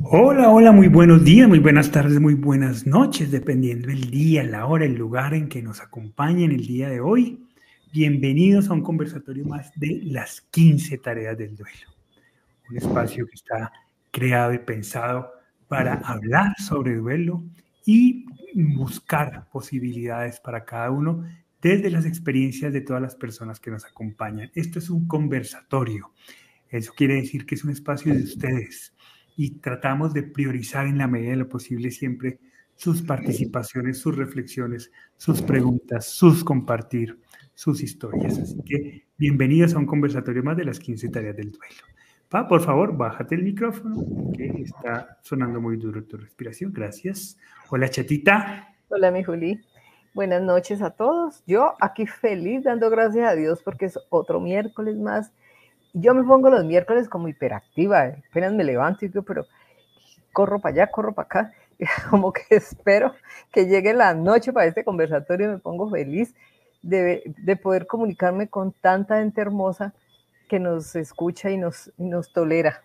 Hola, hola, muy buenos días, muy buenas tardes, muy buenas noches, dependiendo del día, la hora, el lugar en que nos acompañen el día de hoy. Bienvenidos a un conversatorio más de las 15 tareas del duelo, un espacio que está creado y pensado para hablar sobre duelo y buscar posibilidades para cada uno desde las experiencias de todas las personas que nos acompañan. Esto es un conversatorio. Eso quiere decir que es un espacio de ustedes y tratamos de priorizar en la medida de lo posible siempre sus participaciones, sus reflexiones, sus preguntas, sus compartir, sus historias. Así que bienvenidos a un conversatorio más de las 15 tareas del duelo. Pa, por favor, bájate el micrófono, que está sonando muy duro tu respiración. Gracias. Hola, chatita. Hola, mi Juli. Buenas noches a todos. Yo aquí feliz dando gracias a Dios porque es otro miércoles más. Yo me pongo los miércoles como hiperactiva. Apenas me levanto y digo, pero corro para allá, corro para acá. Como que espero que llegue la noche para este conversatorio y me pongo feliz de poder comunicarme con tanta gente hermosa que nos escucha y nos tolera.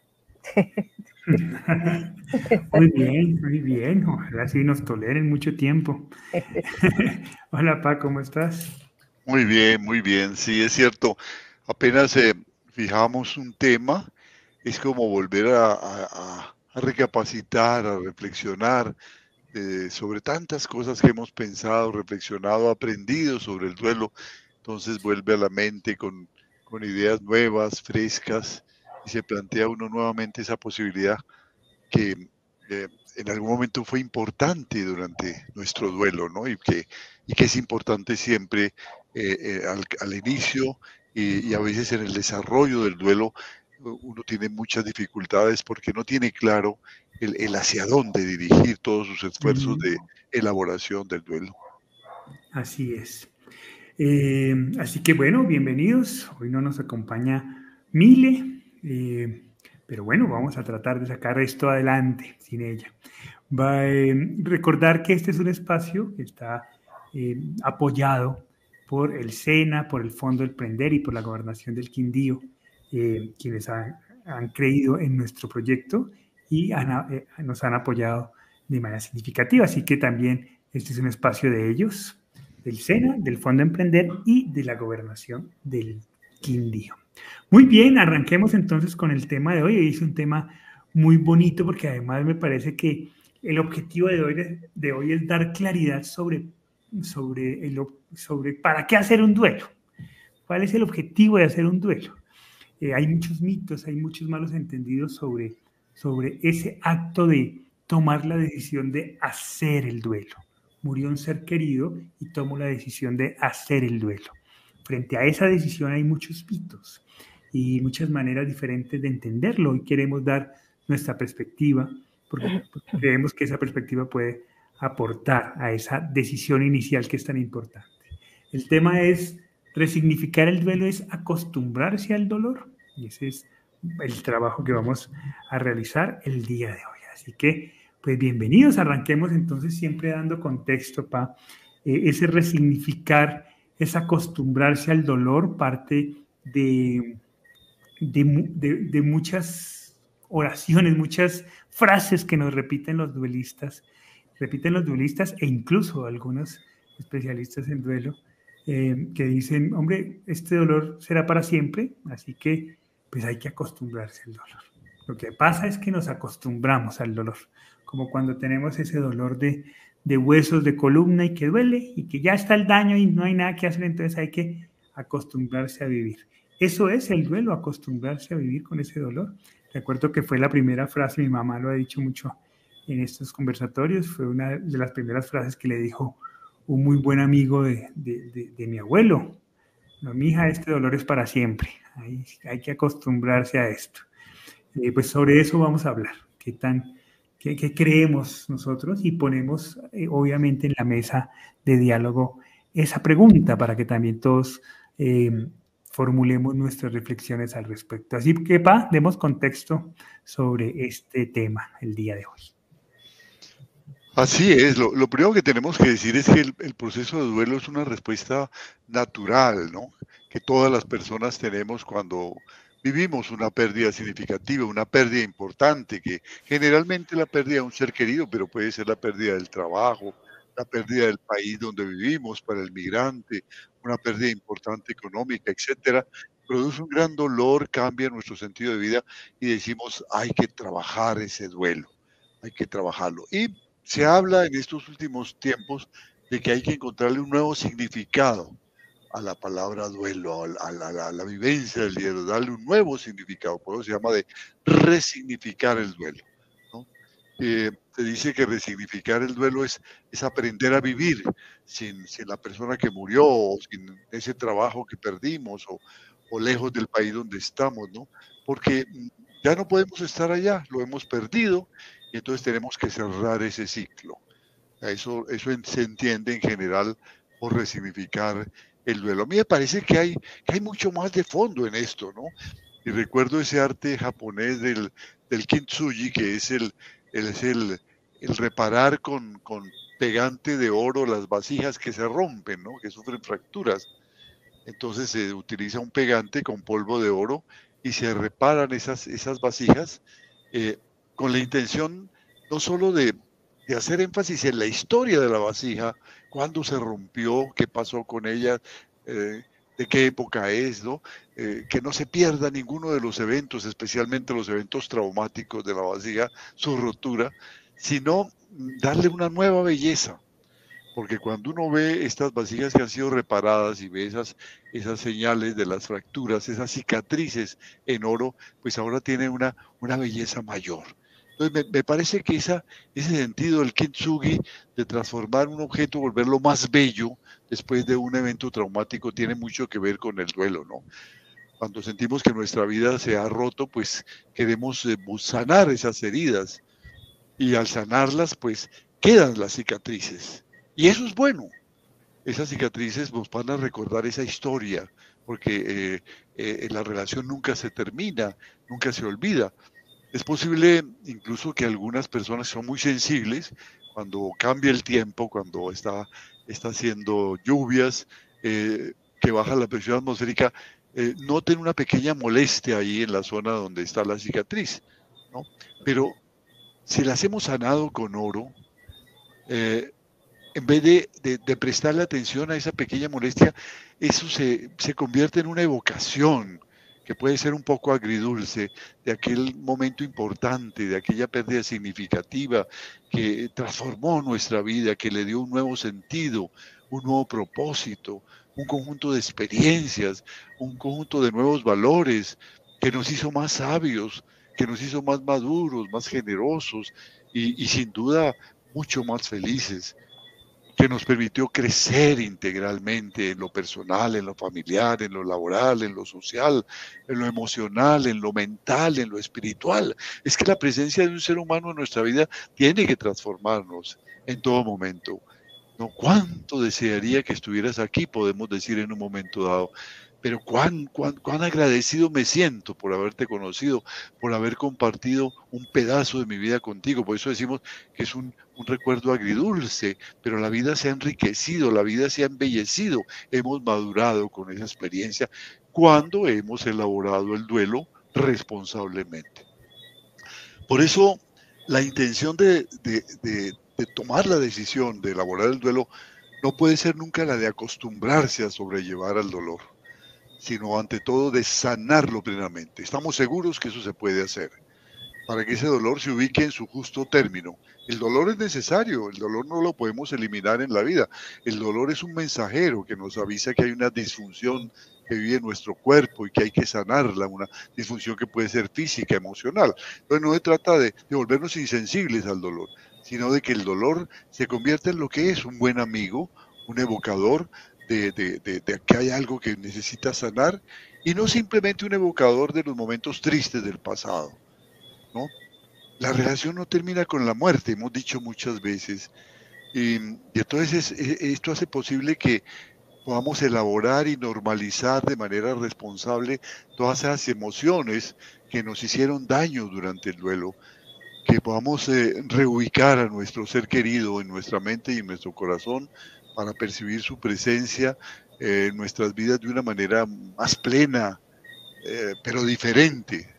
Muy bien, muy bien. Ojalá sí nos toleren mucho tiempo. Hola, Pa, ¿cómo estás? Muy bien, sí, es cierto. Apenas fijamos un tema, es como volver a recapacitar, a reflexionar sobre tantas cosas que hemos pensado, reflexionado, aprendido sobre el duelo. Entonces vuelve a la mente con ideas nuevas, frescas, y se plantea uno nuevamente esa posibilidad que en algún momento fue importante durante nuestro duelo, ¿no? Y que es importante siempre al inicio y a veces en el desarrollo del duelo uno tiene muchas dificultades porque no tiene claro el hacia dónde dirigir todos sus esfuerzos de elaboración del duelo. Así es. Así que bueno, bienvenidos. Hoy no nos acompaña Mile, pero bueno, vamos a tratar de sacar esto adelante sin ella. Recordar que este es un espacio que está apoyado por el SENA, por el Fondo del Prender y por la Gobernación del Quindío, quienes han creído en nuestro proyecto y nos han apoyado de manera significativa. Así que también este es un espacio de ellos, del SENA, del Fondo Emprender y de la Gobernación del Quindío. Muy bien, arranquemos entonces con el tema de hoy. Es un tema muy bonito porque además me parece que el objetivo de hoy es dar claridad sobre para qué hacer un duelo. ¿Cuál es el objetivo de hacer un duelo? Hay muchos mitos, hay muchos malos entendidos sobre ese acto de tomar la decisión de hacer el duelo. Murió un ser querido y tomo la decisión de hacer el duelo. Frente a esa decisión hay muchos mitos y muchas maneras diferentes de entenderlo y queremos dar nuestra perspectiva porque creemos que esa perspectiva puede aportar a esa decisión inicial que es tan importante. El tema es resignificar el duelo, es acostumbrarse al dolor y ese es el trabajo que vamos a realizar el día de hoy. Así que, pues bienvenidos, arranquemos entonces siempre dando contexto para ese resignificar, es acostumbrarse al dolor, parte de muchas oraciones, muchas frases que nos repiten los duelistas e incluso algunos especialistas en duelo, que dicen, hombre, este dolor será para siempre, así que pues hay que acostumbrarse al dolor. Lo que pasa es que nos acostumbramos al dolor, como cuando tenemos ese dolor de huesos de columna y que duele y que ya está el daño y no hay nada que hacer, entonces hay que acostumbrarse a vivir. Eso es el duelo, acostumbrarse a vivir con ese dolor. Recuerdo que fue la primera frase, mi mamá lo ha dicho mucho en estos conversatorios, fue una de las primeras frases que le dijo un muy buen amigo de mi abuelo. No, mi hija, este dolor es para siempre, hay que acostumbrarse a esto. Pues sobre eso vamos a hablar, qué creemos nosotros y ponemos obviamente en la mesa de diálogo esa pregunta para que también todos formulemos nuestras reflexiones al respecto. Así que, demos contexto sobre este tema el día de hoy. Así es, lo primero que tenemos que decir es que el proceso de duelo es una respuesta natural, ¿no? Que todas las personas tenemos vivimos una pérdida significativa, una pérdida importante, que generalmente la pérdida de un ser querido, pero puede ser la pérdida del trabajo, la pérdida del país donde vivimos para el migrante, una pérdida importante económica, etcétera, produce un gran dolor, cambia nuestro sentido de vida y decimos, hay que trabajar ese duelo, hay que trabajarlo. Y se habla en estos últimos tiempos de que hay que encontrarle un nuevo significado a la palabra duelo, a la vivencia del duelo, darle un nuevo significado, por eso se llama de resignificar el duelo, ¿no? Se dice que resignificar el duelo es aprender a vivir sin la persona que murió, o sin ese trabajo que perdimos, o lejos del país donde estamos, ¿no? Porque ya no podemos estar allá, lo hemos perdido, y entonces tenemos que cerrar ese ciclo. Eso se entiende en general por resignificar el duelo. A mí me parece que hay mucho más de fondo en esto, ¿no? Y recuerdo ese arte japonés del kintsugi, que es el reparar con pegante de oro las vasijas que se rompen, ¿no? Que sufren fracturas. Entonces se utiliza un pegante con polvo de oro y se reparan esas vasijas, eh, con la intención no solo de hacer énfasis en la historia de la vasija, cuándo se rompió, qué pasó con ella, eh, de qué época es, ¿no? Que no se pierda ninguno de los eventos, especialmente los eventos traumáticos de la vasija, su rotura, sino darle una nueva belleza. Porque cuando uno ve estas vasijas que han sido reparadas y ve esas señales de las fracturas, esas cicatrices en oro, pues ahora tiene una belleza mayor. Entonces me parece que ese sentido del kintsugi, de transformar un objeto, volverlo más bello después de un evento traumático, tiene mucho que ver con el duelo, ¿no? Cuando sentimos que nuestra vida se ha roto, pues queremos sanar esas heridas, y al sanarlas, pues quedan las cicatrices. Y eso es bueno. Esas cicatrices nos van a recordar esa historia, porque la relación nunca se termina, nunca se olvida. Es posible incluso que algunas personas son muy sensibles cuando cambia el tiempo, cuando está haciendo lluvias, que baja la presión atmosférica, noten una pequeña molestia ahí en la zona donde está la cicatriz, ¿no? Pero si las hemos sanado con oro, eh, en vez de prestarle atención a esa pequeña molestia, eso se convierte en una evocación que puede ser un poco agridulce de aquel momento importante, de aquella pérdida significativa que transformó nuestra vida, que le dio un nuevo sentido, un nuevo propósito, un conjunto de experiencias, un conjunto de nuevos valores, que nos hizo más sabios, que nos hizo más maduros, más generosos y sin duda mucho más felices, que nos permitió crecer integralmente en lo personal, en lo familiar, en lo laboral, en lo social, en lo emocional, en lo mental, en lo espiritual. Es que la presencia de un ser humano en nuestra vida tiene que transformarnos en todo momento. ¿No? ¿Cuánto desearía que estuvieras aquí? Podemos decir en un momento dado. Pero cuán agradecido me siento por haberte conocido, por haber compartido un pedazo de mi vida contigo. Por eso decimos que es un recuerdo agridulce, pero la vida se ha enriquecido, la vida se ha embellecido. Hemos madurado con esa experiencia cuando hemos elaborado el duelo responsablemente. Por eso, la intención de tomar la decisión de elaborar el duelo no puede ser nunca la de acostumbrarse a sobrellevar al dolor, sino ante todo de sanarlo plenamente. Estamos seguros que eso se puede hacer, para que ese dolor se ubique en su justo término. El dolor es necesario, el dolor no lo podemos eliminar en la vida. El dolor es un mensajero que nos avisa que hay una disfunción que vive en nuestro cuerpo y que hay que sanarla, una disfunción que puede ser física, emocional. Entonces no se trata de volvernos insensibles al dolor, sino de que el dolor se convierta en lo que es, un buen amigo, un evocador de que hay algo que necesita sanar, y no simplemente un evocador de los momentos tristes del pasado, ¿no? La relación no termina con la muerte, hemos dicho muchas veces, y entonces esto hace posible que podamos elaborar y normalizar de manera responsable todas esas emociones que nos hicieron daño durante el duelo, que podamos reubicar a nuestro ser querido en nuestra mente y en nuestro corazón para percibir su presencia en nuestras vidas de una manera más plena, pero diferente,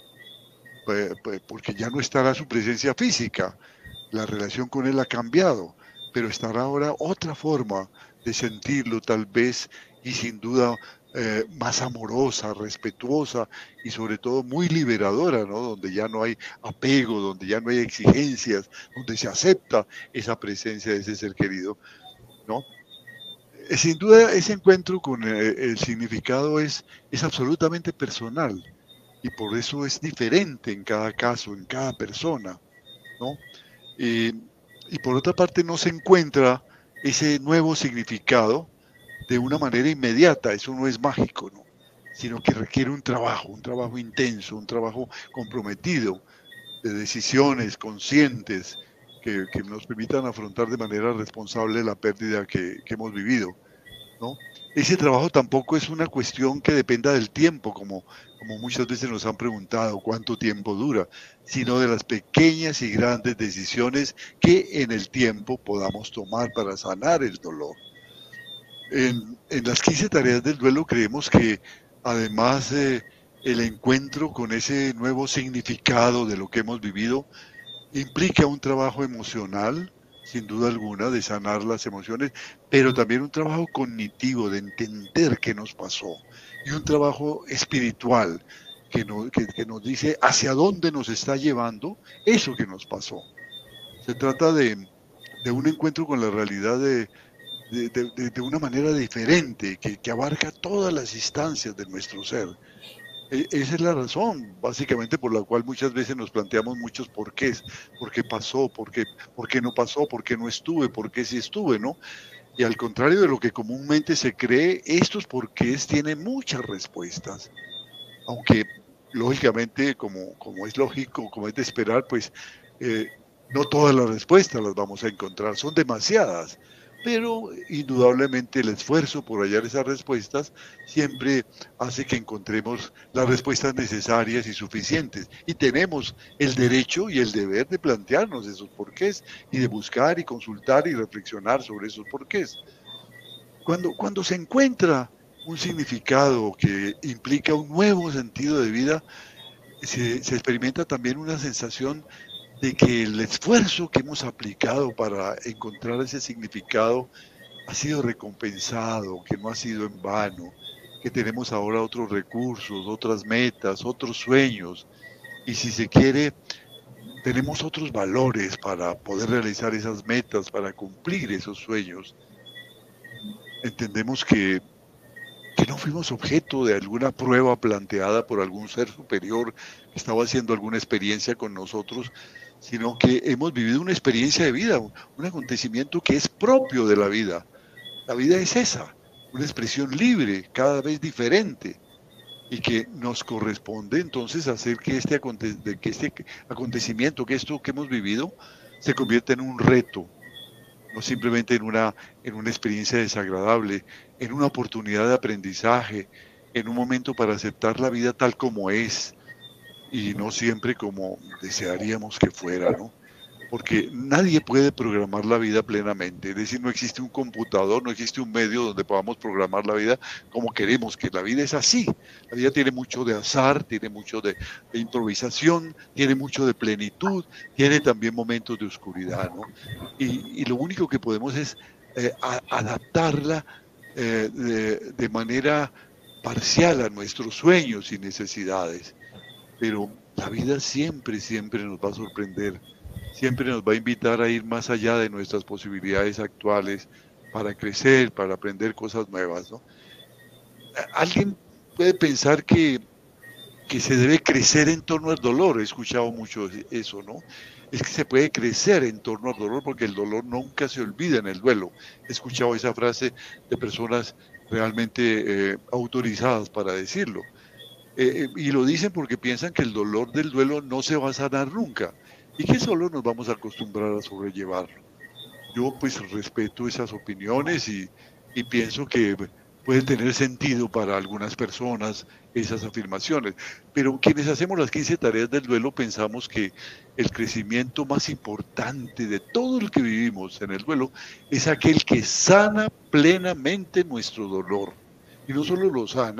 porque ya no estará su presencia física, la relación con él ha cambiado, pero estará ahora otra forma de sentirlo tal vez, y sin duda más amorosa, respetuosa y sobre todo muy liberadora, ¿no? Donde ya no hay apego, donde ya no hay exigencias, donde se acepta esa presencia de ese ser querido, ¿no? Sin duda ese encuentro con el significado es absolutamente personal y por eso es diferente en cada caso, en cada persona, ¿no? Y por otra parte no se encuentra ese nuevo significado de una manera inmediata, eso no es mágico, ¿no? Sino que requiere un trabajo intenso, un trabajo comprometido, de decisiones conscientes que nos permitan afrontar de manera responsable la pérdida que hemos vivido, ¿no? Ese trabajo tampoco es una cuestión que dependa del tiempo, como muchas veces nos han preguntado cuánto tiempo dura, sino de las pequeñas y grandes decisiones que en el tiempo podamos tomar para sanar el dolor. En las 15 tareas del duelo creemos que además el encuentro con ese nuevo significado de lo que hemos vivido implica un trabajo emocional, sin duda alguna, de sanar las emociones, pero también un trabajo cognitivo, de entender qué nos pasó, y un trabajo espiritual que nos dice hacia dónde nos está llevando eso que nos pasó. Se trata de un encuentro con la realidad de una manera diferente, que abarca todas las instancias de nuestro ser. Esa es la razón, básicamente, por la cual muchas veces nos planteamos muchos porqués. ¿Por qué pasó? ¿Por qué no pasó? ¿Por qué no estuve? ¿Por qué sí estuve? ¿No? Y al contrario de lo que comúnmente se cree, estos porqués tienen muchas respuestas. Aunque, lógicamente, como es lógico, como es de esperar, pues no todas las respuestas las vamos a encontrar, son demasiadas. Pero indudablemente el esfuerzo por hallar esas respuestas siempre hace que encontremos las respuestas necesarias y suficientes. Y tenemos el derecho y el deber de plantearnos esos porqués y de buscar y consultar y reflexionar sobre esos porqués. Cuando se encuentra un significado que implica un nuevo sentido de vida, se experimenta también una sensación de que el esfuerzo que hemos aplicado para encontrar ese significado ha sido recompensado, que no ha sido en vano, que tenemos ahora otros recursos, otras metas, otros sueños, y si se quiere, tenemos otros valores para poder realizar esas metas, para cumplir esos sueños. Entendemos que no fuimos objeto de alguna prueba planteada por algún ser superior que estaba haciendo alguna experiencia con nosotros, sino que hemos vivido una experiencia de vida, un acontecimiento que es propio de la vida. La vida es esa, una expresión libre, cada vez diferente, y que nos corresponde entonces hacer que este acontecimiento, que esto que hemos vivido, se convierta en un reto, no simplemente en una experiencia desagradable, en una oportunidad de aprendizaje, en un momento para aceptar la vida tal como es y no siempre como desearíamos que fuera, ¿no? Porque nadie puede programar la vida plenamente, es decir, no existe un computador, no existe un medio donde podamos programar la vida como queremos, que la vida es así. La vida tiene mucho de azar, tiene mucho de improvisación, tiene mucho de plenitud, tiene también momentos de oscuridad, ¿no? Y lo único que podemos es adaptarla de manera parcial a nuestros sueños y necesidades. Pero la vida siempre, siempre nos va a sorprender. Siempre nos va a invitar a ir más allá de nuestras posibilidades actuales para crecer, para aprender cosas nuevas, ¿no? Alguien puede pensar que se debe crecer en torno al dolor. He escuchado mucho eso, ¿no? Es que se puede crecer en torno al dolor porque el dolor nunca se olvida en el duelo. He escuchado esa frase de personas realmente autorizadas para decirlo. Y lo dicen porque piensan que el dolor del duelo no se va a sanar nunca y que solo nos vamos a acostumbrar a sobrellevarlo. Yo pues respeto esas opiniones y pienso que puede tener sentido para algunas personas esas afirmaciones, pero quienes hacemos las 15 tareas del duelo pensamos que el crecimiento más importante de todo lo que vivimos en el duelo es aquel que sana plenamente nuestro dolor. Y no solo lo sana,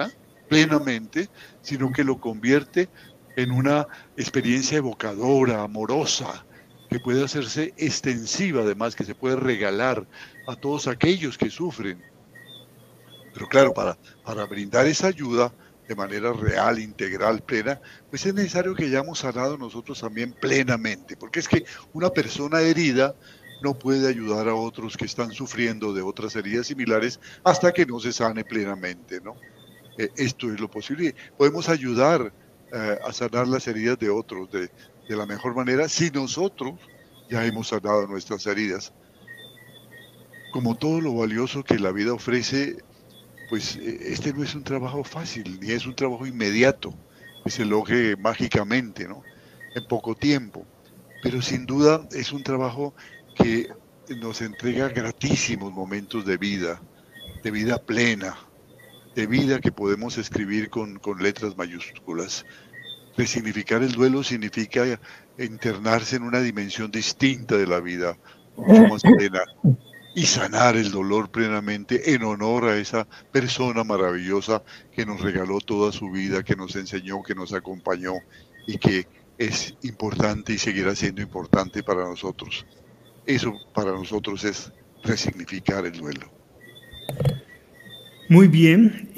plenamente, sino que lo convierte en una experiencia evocadora, amorosa, que puede hacerse extensiva, además, que se puede regalar a todos aquellos que sufren. Pero claro, para brindar esa ayuda de manera real, integral, plena, pues es necesario que hayamos sanado nosotros también plenamente, porque es que una persona herida no puede ayudar a otros que están sufriendo de otras heridas similares hasta que no se sane plenamente, ¿no? Esto es lo posible. Podemos ayudar a sanar las heridas de otros de la mejor manera si nosotros ya hemos sanado nuestras heridas. Como todo lo valioso que la vida ofrece, pues este no es un trabajo fácil, ni es un trabajo inmediato, que se logre mágicamente, ¿no? En poco tiempo. Pero sin duda es un trabajo que nos entrega gratísimos momentos de vida plena, de vida que podemos escribir con letras mayúsculas. Resignificar el duelo significa internarse en una dimensión distinta de la vida, mucho más plena, y sanar el dolor plenamente en honor a esa persona maravillosa que nos regaló toda su vida, que nos enseñó, que nos acompañó y que es importante y seguirá siendo importante para nosotros. Eso para nosotros es resignificar el duelo. Muy bien,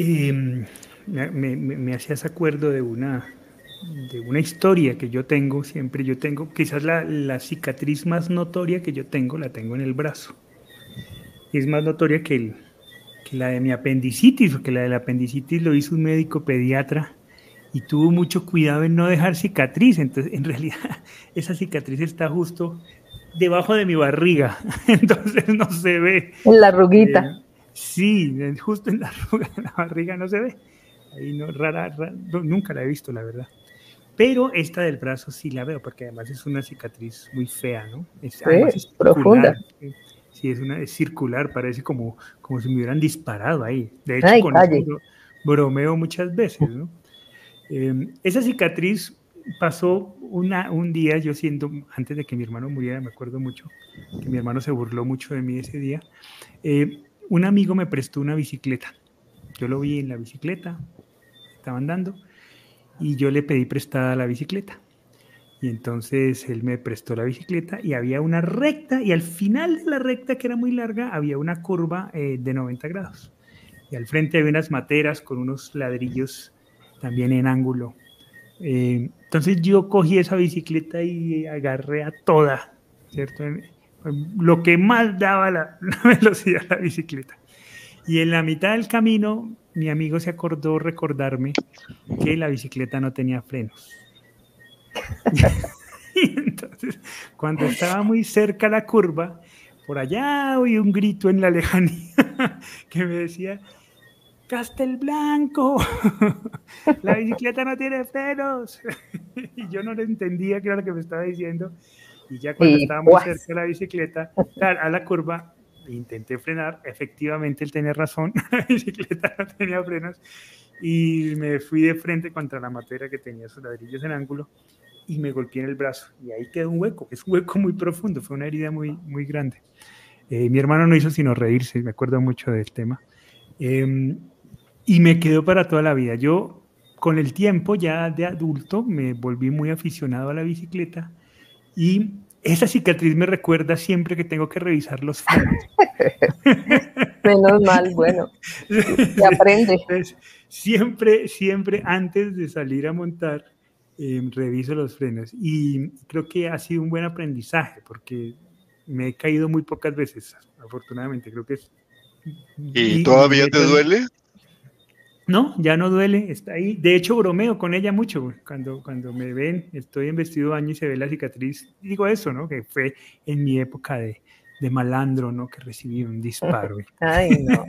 me hacías acuerdo de una historia que yo tengo, siempre yo tengo, quizás la cicatriz más notoria que yo tengo, la tengo en el brazo. Y es más notoria que la de mi apendicitis, porque la del apendicitis lo hizo un médico pediatra y tuvo mucho cuidado en no dejar cicatriz. Entonces, en realidad, esa cicatriz está justo debajo de mi barriga, entonces no se ve. En la arruguita. Sí, justo en la arruga de la barriga no se ve. Ahí no, rara, nunca la he visto, la verdad. Pero esta del brazo sí la veo, porque además es una cicatriz muy fea, ¿no? Además es profunda. Sí, es circular, parece como si me hubieran disparado ahí. De hecho, Ay, con eso bromeo muchas veces, ¿no? Esa cicatriz pasó un día, yo antes de que mi hermano muriera, me acuerdo mucho, que mi hermano se burló mucho de mí ese día. Un amigo me prestó una bicicleta. Yo lo vi en la bicicleta, estaba andando, y yo le pedí prestada la bicicleta. Y entonces él me prestó la bicicleta y había una recta, y al final de la recta, que era muy larga, había una curva de 90 grados. Y al frente había unas materas con unos ladrillos también en ángulo. Entonces yo cogí esa bicicleta y agarré a toda, ¿cierto? Lo que más daba la velocidad de la bicicleta. Y en la mitad del camino, mi amigo se acordó recordarme que la bicicleta no tenía frenos. Y entonces, cuando estaba muy cerca la curva, por allá oí un grito en la lejanía que me decía: ¡Castelblanco! La bicicleta no tiene frenos. Y yo no le entendía qué era lo que me estaba diciendo. Y ya cuando estaba muy cerca de la bicicleta, a la curva, intenté frenar. Efectivamente, él tenía razón. La bicicleta no tenía frenos. Y me fui de frente contra la matera que tenía sus ladrillos en ángulo y me golpeé en el brazo. Y ahí quedó un hueco. Es un hueco muy profundo. Fue una herida muy, muy grande. Mi hermano no hizo sino reírse. Me acuerdo mucho del tema. Y me quedó para toda la vida. Yo, con el tiempo, ya de adulto, me volví muy aficionado a la bicicleta y esa cicatriz me recuerda siempre que tengo que revisar los frenos. Menos mal, bueno, se aprende. Entonces, siempre antes de salir a montar, reviso los frenos y creo que ha sido un buen aprendizaje porque me he caído muy pocas veces, afortunadamente. Creo que es... ¿Y todavía te duele? No, ya no duele, está ahí. De hecho, bromeo con ella mucho. Cuando me ven, estoy en vestido de baño y se ve la cicatriz. Digo eso, ¿no? Que fue en mi época de malandro, ¿no? Que recibí un disparo. Ay, no.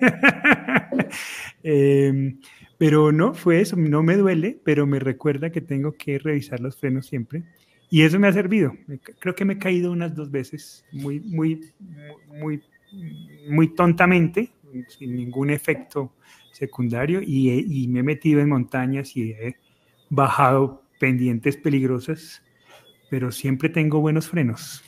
Pero no, fue eso. No me duele, pero me recuerda que tengo que revisar los frenos siempre. Y eso me ha servido. Creo que me he caído unas 2 veces, muy tontamente, sin ningún efecto secundario, y me he metido en montañas y he bajado pendientes peligrosas, pero siempre tengo buenos frenos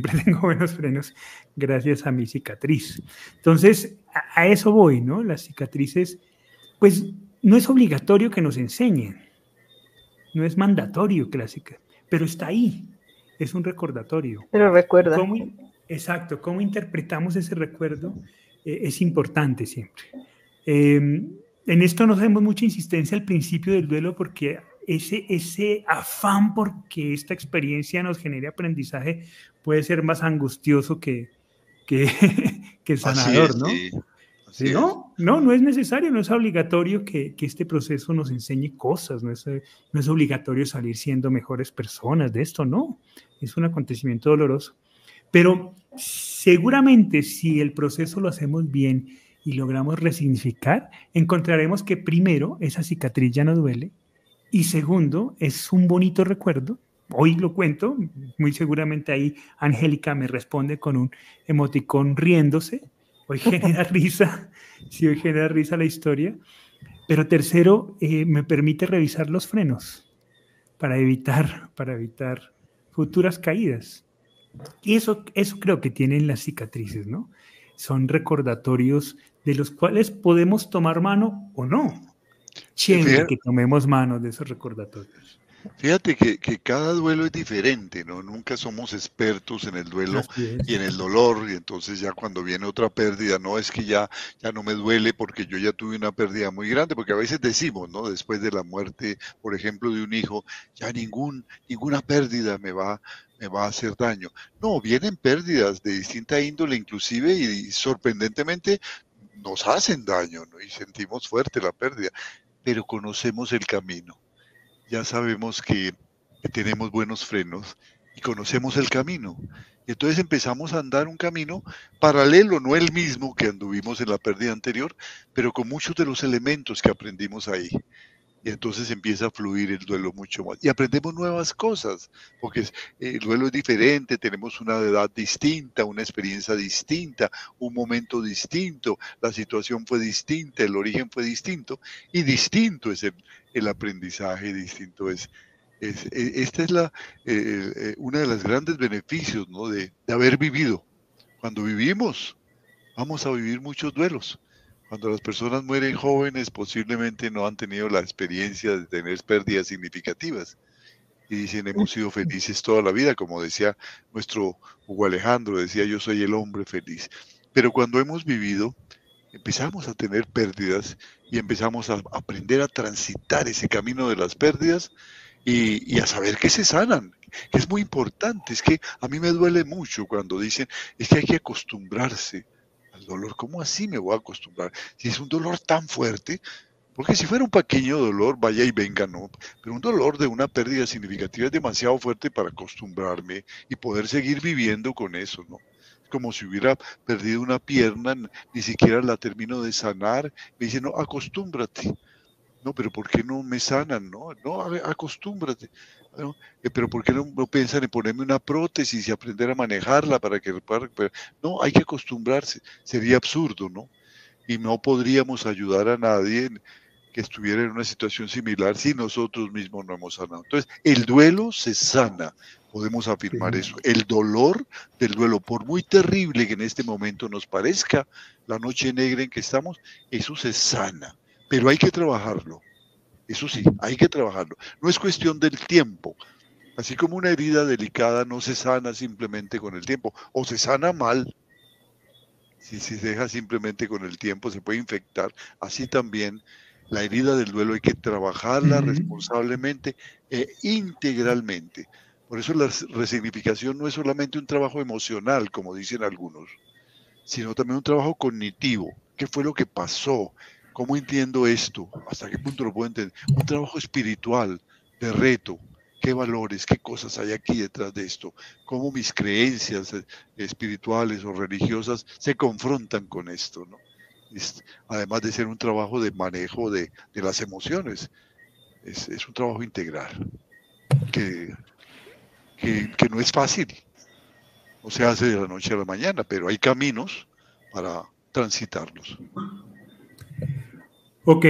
gracias a mi cicatriz. Entonces, a eso voy, ¿no? Las cicatrices, pues no es obligatorio que nos enseñen, no es mandatorio clásica, pero está ahí, es un recordatorio. Pero recuerda. Exacto, cómo interpretamos ese recuerdo es importante siempre. En esto nos hacemos mucha insistencia al principio del duelo porque ese afán porque esta experiencia nos genere aprendizaje puede ser más angustioso que sanador, ¿no? Sí. Sí, no es necesario, no es obligatorio que este proceso nos enseñe cosas, no es obligatorio salir siendo mejores personas de esto, no, es un acontecimiento doloroso. Pero seguramente si el proceso lo hacemos bien y logramos resignificar, encontraremos que primero esa cicatriz ya no duele y segundo es un bonito recuerdo. Hoy lo cuento, muy seguramente ahí Angélica me responde con un emoticón riéndose. Hoy genera risa, sí, hoy genera risa la historia. Pero tercero, me permite revisar los frenos para evitar futuras caídas. Y eso creo que tienen las cicatrices, ¿no? Son recordatorios de los cuales podemos tomar mano o no. Chévere que tomemos mano de esos recordatorios. Fíjate que cada duelo es diferente, ¿no? Nunca somos expertos en el duelo y en el dolor, y entonces ya cuando viene otra pérdida, no es que ya no me duele porque yo ya tuve una pérdida muy grande, porque a veces decimos, ¿no? Después de la muerte, por ejemplo, de un hijo, ya ninguna pérdida me va a hacer daño. No, vienen pérdidas de distinta índole inclusive y sorprendentemente nos hacen daño, ¿no? Y sentimos fuerte la pérdida, pero conocemos el camino. Ya sabemos que tenemos buenos frenos y conocemos el camino. Y entonces empezamos a andar un camino paralelo, no el mismo que anduvimos en la pérdida anterior, pero con muchos de los elementos que aprendimos ahí. Y entonces empieza a fluir el duelo mucho más. Y aprendemos nuevas cosas, porque el duelo es diferente, tenemos una edad distinta, una experiencia distinta, un momento distinto, la situación fue distinta, el origen fue distinto, y distinto es el aprendizaje, distinto es. Esta es una de los grandes beneficios, ¿no? de haber vivido. Cuando vivimos, vamos a vivir muchos duelos. Cuando las personas mueren jóvenes, posiblemente no han tenido la experiencia de tener pérdidas significativas. Y dicen, hemos sido felices toda la vida, como decía nuestro Hugo Alejandro, decía, yo soy el hombre feliz. Pero cuando hemos vivido, empezamos a tener pérdidas y empezamos a aprender a transitar ese camino de las pérdidas y a saber que se sanan, que es muy importante. Es que a mí me duele mucho cuando dicen, es que hay que acostumbrarse al dolor. ¿Cómo así me voy a acostumbrar? Si es un dolor tan fuerte, porque si fuera un pequeño dolor, vaya y venga, no. Pero un dolor de una pérdida significativa es demasiado fuerte para acostumbrarme y poder seguir viviendo con eso, ¿no? Es como si hubiera perdido una pierna, ni siquiera la termino de sanar. Me dicen, no, acostúmbrate. No, pero ¿por qué no me sanan? No, acostúmbrate. ¿No? Pero ¿por qué no piensan en ponerme una prótesis y aprender a manejarla para que repare? No, hay que acostumbrarse. Sería absurdo, ¿no? Y no podríamos ayudar a nadie que estuviera en una situación similar si nosotros mismos no hemos sanado. Entonces, el duelo se sana, podemos afirmar eso. El dolor del duelo, por muy terrible que en este momento nos parezca, la noche negra en que estamos, eso se sana. Pero hay que trabajarlo. Eso sí, hay que trabajarlo. No es cuestión del tiempo. Así como una herida delicada no se sana simplemente con el tiempo, o se sana mal. Si se deja simplemente con el tiempo, se puede infectar. Así también la herida del duelo hay que trabajarla responsablemente e integralmente. Por eso la resignificación no es solamente un trabajo emocional, como dicen algunos, sino también un trabajo cognitivo. ¿Qué fue lo que pasó? ¿Cómo entiendo esto? ¿Hasta qué punto lo puedo entender? Un trabajo espiritual, de reto. ¿Qué valores, qué cosas hay aquí detrás de esto? ¿Cómo mis creencias espirituales o religiosas se confrontan con esto, ¿no? Además de ser un trabajo de manejo de las emociones, es un trabajo integral que no es fácil. No se hace de la noche a la mañana, pero hay caminos para transitarlos. Ok,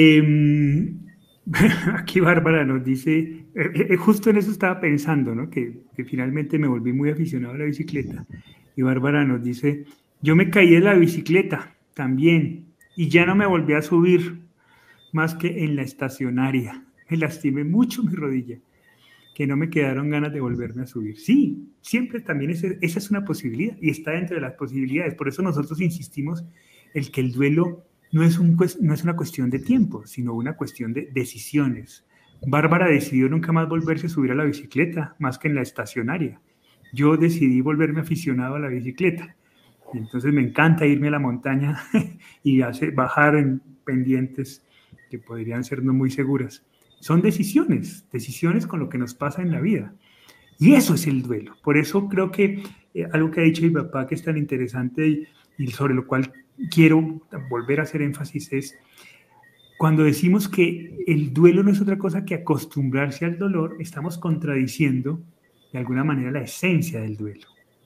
aquí Bárbara nos dice, justo en eso estaba pensando, ¿no? Que finalmente me volví muy aficionado a la bicicleta. Y Bárbara nos dice, yo me caí de la bicicleta también y ya no me volví a subir. más que en la estacionaria. Me lastimé mucho mi rodilla, que no me quedaron ganas de volverme a subir. Sí, siempre también esa es una posibilidad y está dentro de las posibilidades. Por eso nosotros insistimos en que el duelo no es una cuestión de tiempo, sino una cuestión de decisiones. Bárbara decidió nunca más volverse a subir a la bicicleta, más que en la estacionaria. Yo decidí volverme aficionado a la bicicleta. Y entonces me encanta irme a la montaña y bajar en pendientes que podrían ser no muy seguras. Son decisiones con lo que nos pasa en la vida. Y eso es el duelo. Por eso creo que algo que ha dicho mi papá que es tan interesante y sobre lo cual quiero volver a hacer énfasis es cuando decimos que el duelo no es otra cosa que acostumbrarse al dolor, estamos contradiciendo de alguna manera la esencia del duelo.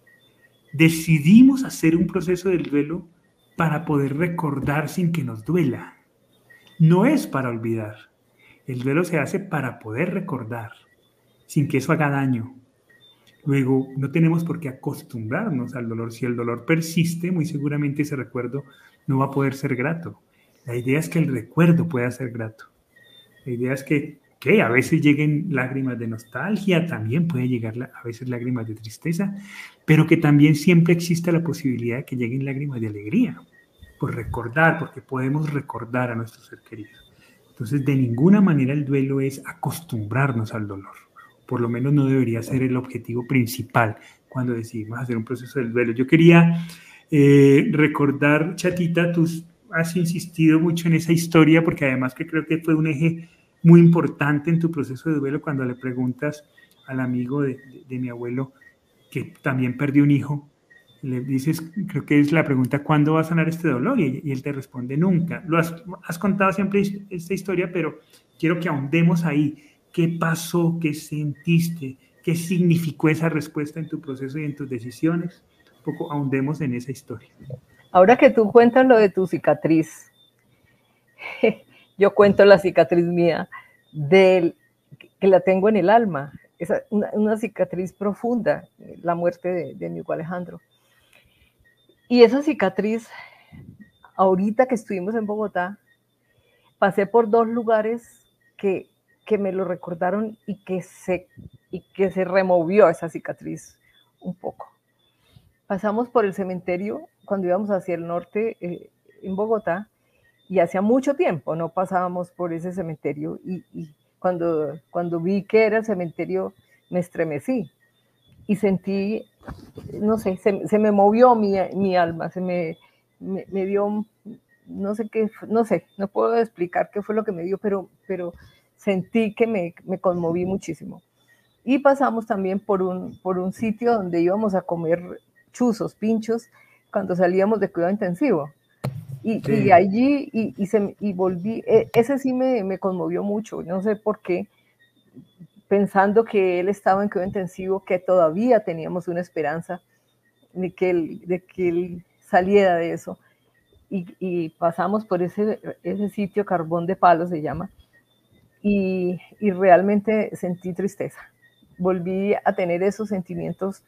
Decidimos hacer un proceso del duelo para poder recordar sin que nos duela. No es para olvidar. El duelo se hace para poder recordar, sin que eso haga daño. Luego, no tenemos por qué acostumbrarnos al dolor. Si el dolor persiste, muy seguramente ese recuerdo no va a poder ser grato. La idea es que el recuerdo pueda ser grato. La idea es que a veces lleguen lágrimas de nostalgia, también puede llegar a veces lágrimas de tristeza, pero que también siempre exista la posibilidad de que lleguen lágrimas de alegría, por recordar, porque podemos recordar a nuestro ser querido. Entonces, de ninguna manera el duelo es acostumbrarnos al dolor. Por lo menos no debería ser el objetivo principal cuando decidimos hacer un proceso del duelo. Yo quería recordar, Chatita, tú has insistido mucho en esa historia, porque además que creo que fue un eje muy importante en tu proceso de duelo cuando le preguntas al amigo de mi abuelo, que también perdió un hijo, le dices, creo que es la pregunta, ¿cuándo va a sanar este dolor? Y él te responde, nunca. Has contado siempre esta historia, pero quiero que ahondemos ahí. ¿Qué pasó? ¿Qué sentiste? ¿Qué significó esa respuesta en tu proceso y en tus decisiones? Un poco ahondemos en esa historia. Ahora que tú cuentas lo de tu cicatriz, yo cuento la cicatriz mía que la tengo en el alma. Es una cicatriz profunda, la muerte de mi hijo Alejandro. Y esa cicatriz, ahorita que estuvimos en Bogotá, pasé por 2 lugares que me lo recordaron y que se removió esa cicatriz un poco. Pasamos por el cementerio cuando íbamos hacia el norte en Bogotá y hacía mucho tiempo no pasábamos por ese cementerio y cuando vi que era el cementerio me estremecí y sentí, no sé, se me movió mi alma, me dio, no sé qué, no puedo explicar qué fue lo que me dio, pero sentí que me conmoví muchísimo. Y pasamos también por un sitio donde íbamos a comer chuzos, pinchos, cuando salíamos de cuidado intensivo. Y allí, y volví, ese sí me conmovió mucho, no sé por qué, pensando que él estaba en cuidado intensivo, que todavía teníamos una esperanza de que él saliera de eso. Y pasamos por ese sitio, Carbón de Palo se llama, y realmente sentí tristeza. Volví a tener esos sentimientos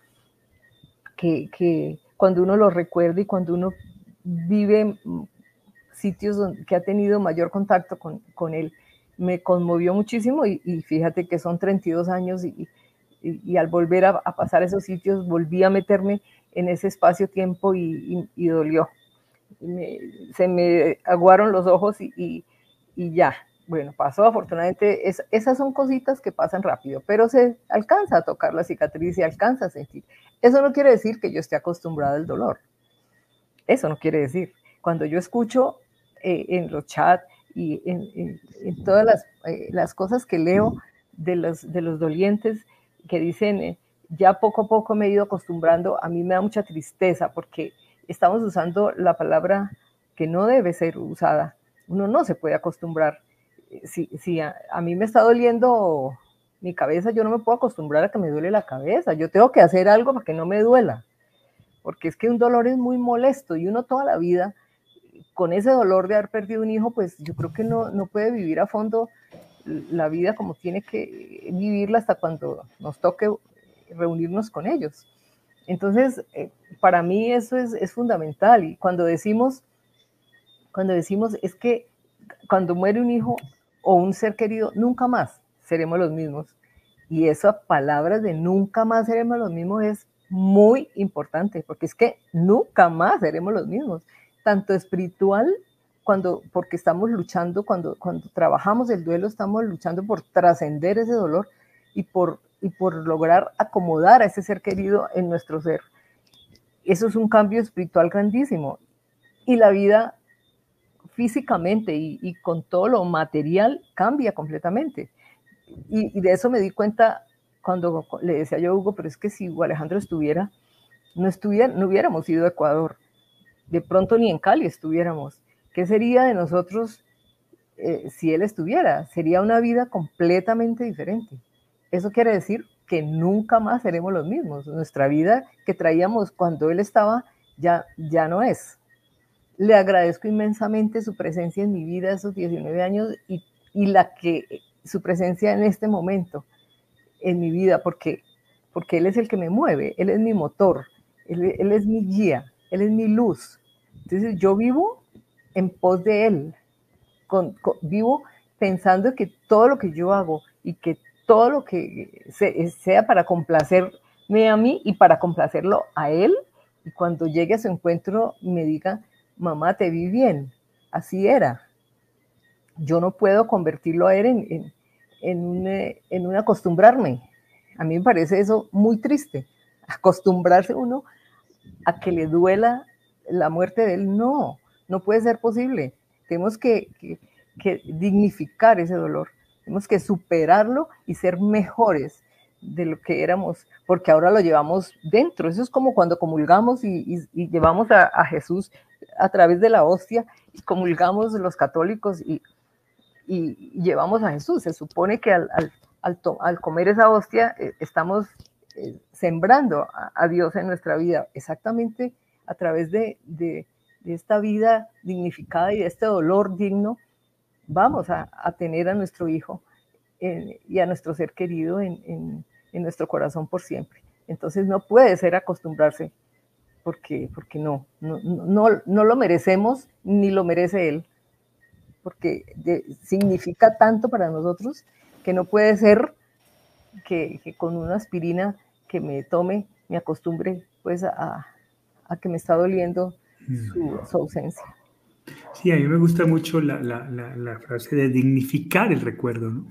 que cuando uno los recuerda y cuando uno vive sitios que ha tenido mayor contacto con él, me conmovió muchísimo y fíjate que son 32 años y al volver a pasar esos sitios volví a meterme en ese espacio-tiempo y dolió. Se me aguaron los ojos y ya. Bueno, pasó afortunadamente, esas son cositas que pasan rápido, pero se alcanza a tocar la cicatriz, se alcanza a sentir. Eso no quiere decir que yo esté acostumbrada al dolor. Eso no quiere decir. Cuando yo escucho en los chats y en todas las cosas que leo de los dolientes que dicen, ya poco a poco me he ido acostumbrando, a mí me da mucha tristeza porque estamos usando la palabra que no debe ser usada. Uno no se puede acostumbrar. Si a mí me está doliendo mi cabeza, yo no me puedo acostumbrar a que me duele la cabeza. Yo tengo que hacer algo para que no me duela. Porque es que un dolor es muy molesto y uno toda la vida, con ese dolor de haber perdido un hijo, pues yo creo que no puede vivir a fondo la vida como tiene que vivirla hasta cuando nos toque reunirnos con ellos. Entonces, para mí eso es fundamental. Y cuando decimos es que cuando muere un hijo o un ser querido, nunca más seremos los mismos. Y esas palabras de nunca más seremos los mismos es muy importante, porque es que nunca más seremos los mismos, tanto espiritual, porque estamos luchando, cuando trabajamos el duelo, estamos luchando por trascender ese dolor y por lograr acomodar a ese ser querido en nuestro ser. Eso es un cambio espiritual grandísimo. Y la vida físicamente y con todo lo material cambia completamente. Y de eso me di cuenta cuando le decía yo a Hugo, pero es que si Alejandro estuviera, no hubiéramos ido a Ecuador, de pronto ni en Cali estuviéramos. ¿Qué sería de nosotros si él estuviera? Sería una vida completamente diferente. Eso quiere decir que nunca más seremos los mismos. Nuestra vida que traíamos cuando él estaba ya no es. Le agradezco inmensamente su presencia en mi vida esos 19 años y su presencia en este momento en mi vida, porque él es el que me mueve, él es mi motor, él es mi guía, él es mi luz. Entonces yo vivo en pos de él, vivo pensando que todo lo que yo hago y que todo lo que sea para complacerme a mí y para complacerlo a él, y cuando llegue a su encuentro me diga, mamá, te vi bien, así era. Yo no puedo convertirlo a él en un acostumbrarme. A mí me parece eso muy triste, acostumbrarse uno a que le duela la muerte de él. No puede ser posible. Tenemos que dignificar ese dolor, tenemos que superarlo y ser mejores de lo que éramos, porque ahora lo llevamos dentro. Eso es como cuando comulgamos y llevamos a Jesús a través de la hostia, y comulgamos los católicos y llevamos a Jesús. Se supone que al comer esa hostia estamos sembrando a Dios en nuestra vida, exactamente a través de esta vida dignificada y de este dolor digno. Vamos a tener a nuestro hijo y a nuestro ser querido en nuestro corazón por siempre. Entonces no puede ser acostumbrarse, porque no lo merecemos, ni lo merece él, porque significa tanto para nosotros que no puede ser que con una aspirina que me tome me acostumbre pues a que me está doliendo su ausencia. Sí, a mí me gusta mucho la frase de dignificar el recuerdo, ¿no?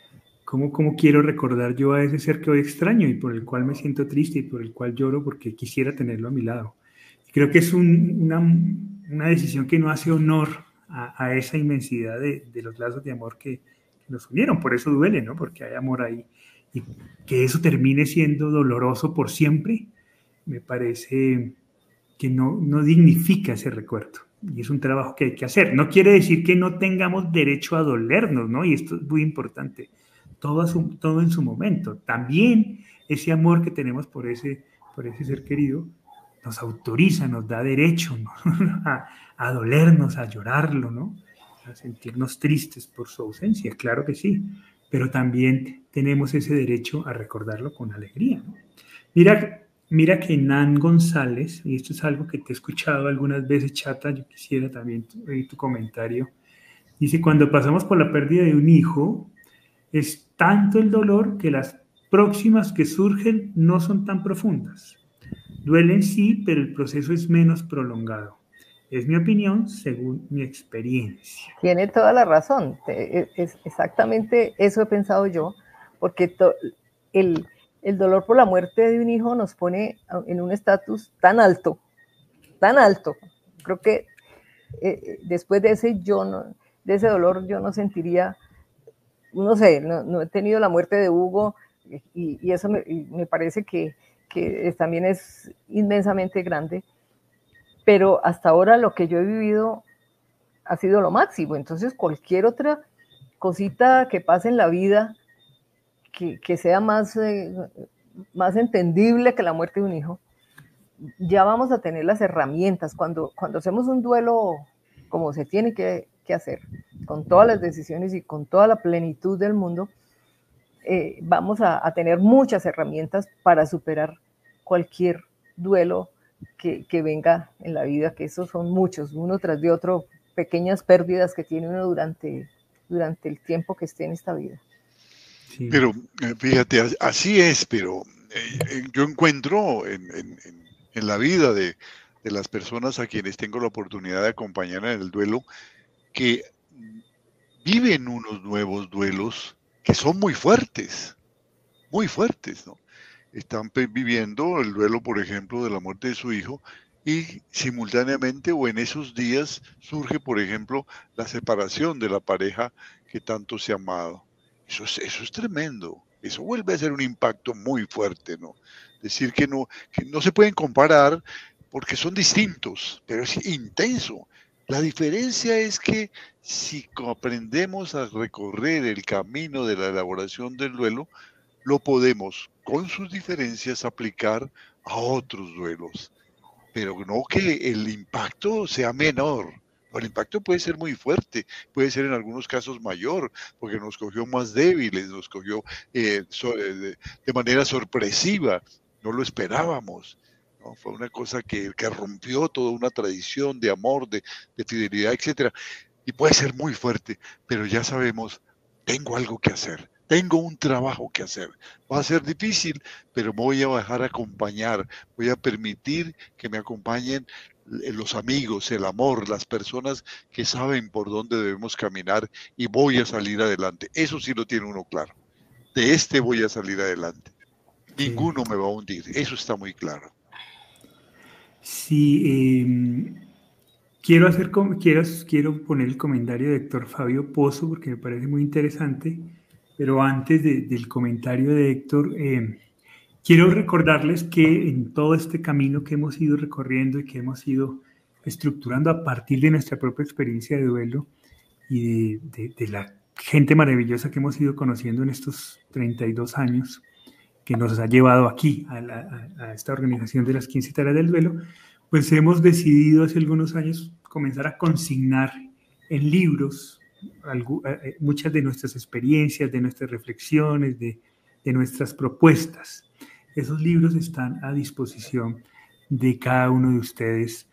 ¿Cómo quiero recordar yo a ese ser que hoy extraño y por el cual me siento triste y por el cual lloro porque quisiera tenerlo a mi lado? Creo que es una decisión que no hace honor a esa inmensidad de los lazos de amor que nos unieron. Por eso duele, ¿no? Porque hay amor ahí. Y que eso termine siendo doloroso por siempre, me parece que no dignifica ese recuerdo. Y es un trabajo que hay que hacer. No quiere decir que no tengamos derecho a dolernos, ¿no? Y esto es muy importante. Todo en su momento. También ese amor que tenemos por ese ser querido nos autoriza, nos da derecho, ¿no? a dolernos, a llorarlo, ¿no? A sentirnos tristes por su ausencia, claro que sí. Pero también tenemos ese derecho a recordarlo con alegría, ¿no? Mira que Nan González, y esto es algo que te he escuchado algunas veces, Chata, yo quisiera también oír tu comentario, dice, cuando pasamos por la pérdida de un hijo, es tanto el dolor que las próximas que surgen no son tan profundas. Duelen sí, pero el proceso es menos prolongado. Es mi opinión según mi experiencia. Tiene toda la razón. Es exactamente eso he pensado yo, porque el dolor por la muerte de un hijo nos pone en un estatus tan alto. Creo que después de ese dolor yo no sentiría, no sé, no he tenido la muerte de Hugo y eso me parece que también es inmensamente grande, pero hasta ahora lo que yo he vivido ha sido lo máximo. Entonces cualquier otra cosita que pase en la vida que sea más entendible que la muerte de un hijo, ya vamos a tener las herramientas. Cuando hacemos un duelo como se tiene que hacer, con todas las decisiones y con toda la plenitud del mundo, vamos a tener muchas herramientas para superar cualquier duelo que venga en la vida, que esos son muchos, uno tras de otro, pequeñas pérdidas que tiene uno durante el tiempo que esté en esta vida. Sí. Pero fíjate, así es, pero yo encuentro en la vida de las personas a quienes tengo la oportunidad de acompañar en el duelo, que viven unos nuevos duelos que son muy fuertes, ¿no? Están viviendo el duelo, por ejemplo, de la muerte de su hijo, y simultáneamente o en esos días surge, por ejemplo, la separación de la pareja que tanto se ha amado. Eso es tremendo. Eso vuelve a ser un impacto muy fuerte, ¿no? Decir que no se pueden comparar porque son distintos, pero es intenso. La diferencia es que si aprendemos a recorrer el camino de la elaboración del duelo, lo podemos, con sus diferencias, aplicar a otros duelos. Pero no que el impacto sea menor. El impacto puede ser muy fuerte, puede ser en algunos casos mayor, porque nos cogió más débiles, nos cogió de manera sorpresiva, no lo esperábamos, ¿no? Fue una cosa que rompió toda una tradición de amor, de fidelidad, etcétera, y puede ser muy fuerte, pero ya sabemos, tengo algo que hacer, tengo un trabajo que hacer. Va a ser difícil, pero me voy a dejar acompañar, voy a permitir que me acompañen los amigos, el amor, las personas que saben por dónde debemos caminar, y voy a salir adelante. Eso sí lo tiene uno claro. De este voy a salir adelante. Sí. Ninguno me va a hundir. Eso está muy claro. Sí, quiero poner el comentario de Héctor Fabio Pozo porque me parece muy interesante, pero antes del comentario de Héctor, quiero recordarles que en todo este camino que hemos ido recorriendo y que hemos ido estructurando a partir de nuestra propia experiencia de duelo y de la gente maravillosa que hemos ido conociendo en estos 32 años, que nos ha llevado aquí a esta organización de las 15 tareas del duelo, pues hemos decidido hace algunos años comenzar a consignar en libros muchas de nuestras experiencias, de nuestras reflexiones, de nuestras propuestas. Esos libros están a disposición de cada uno de ustedes.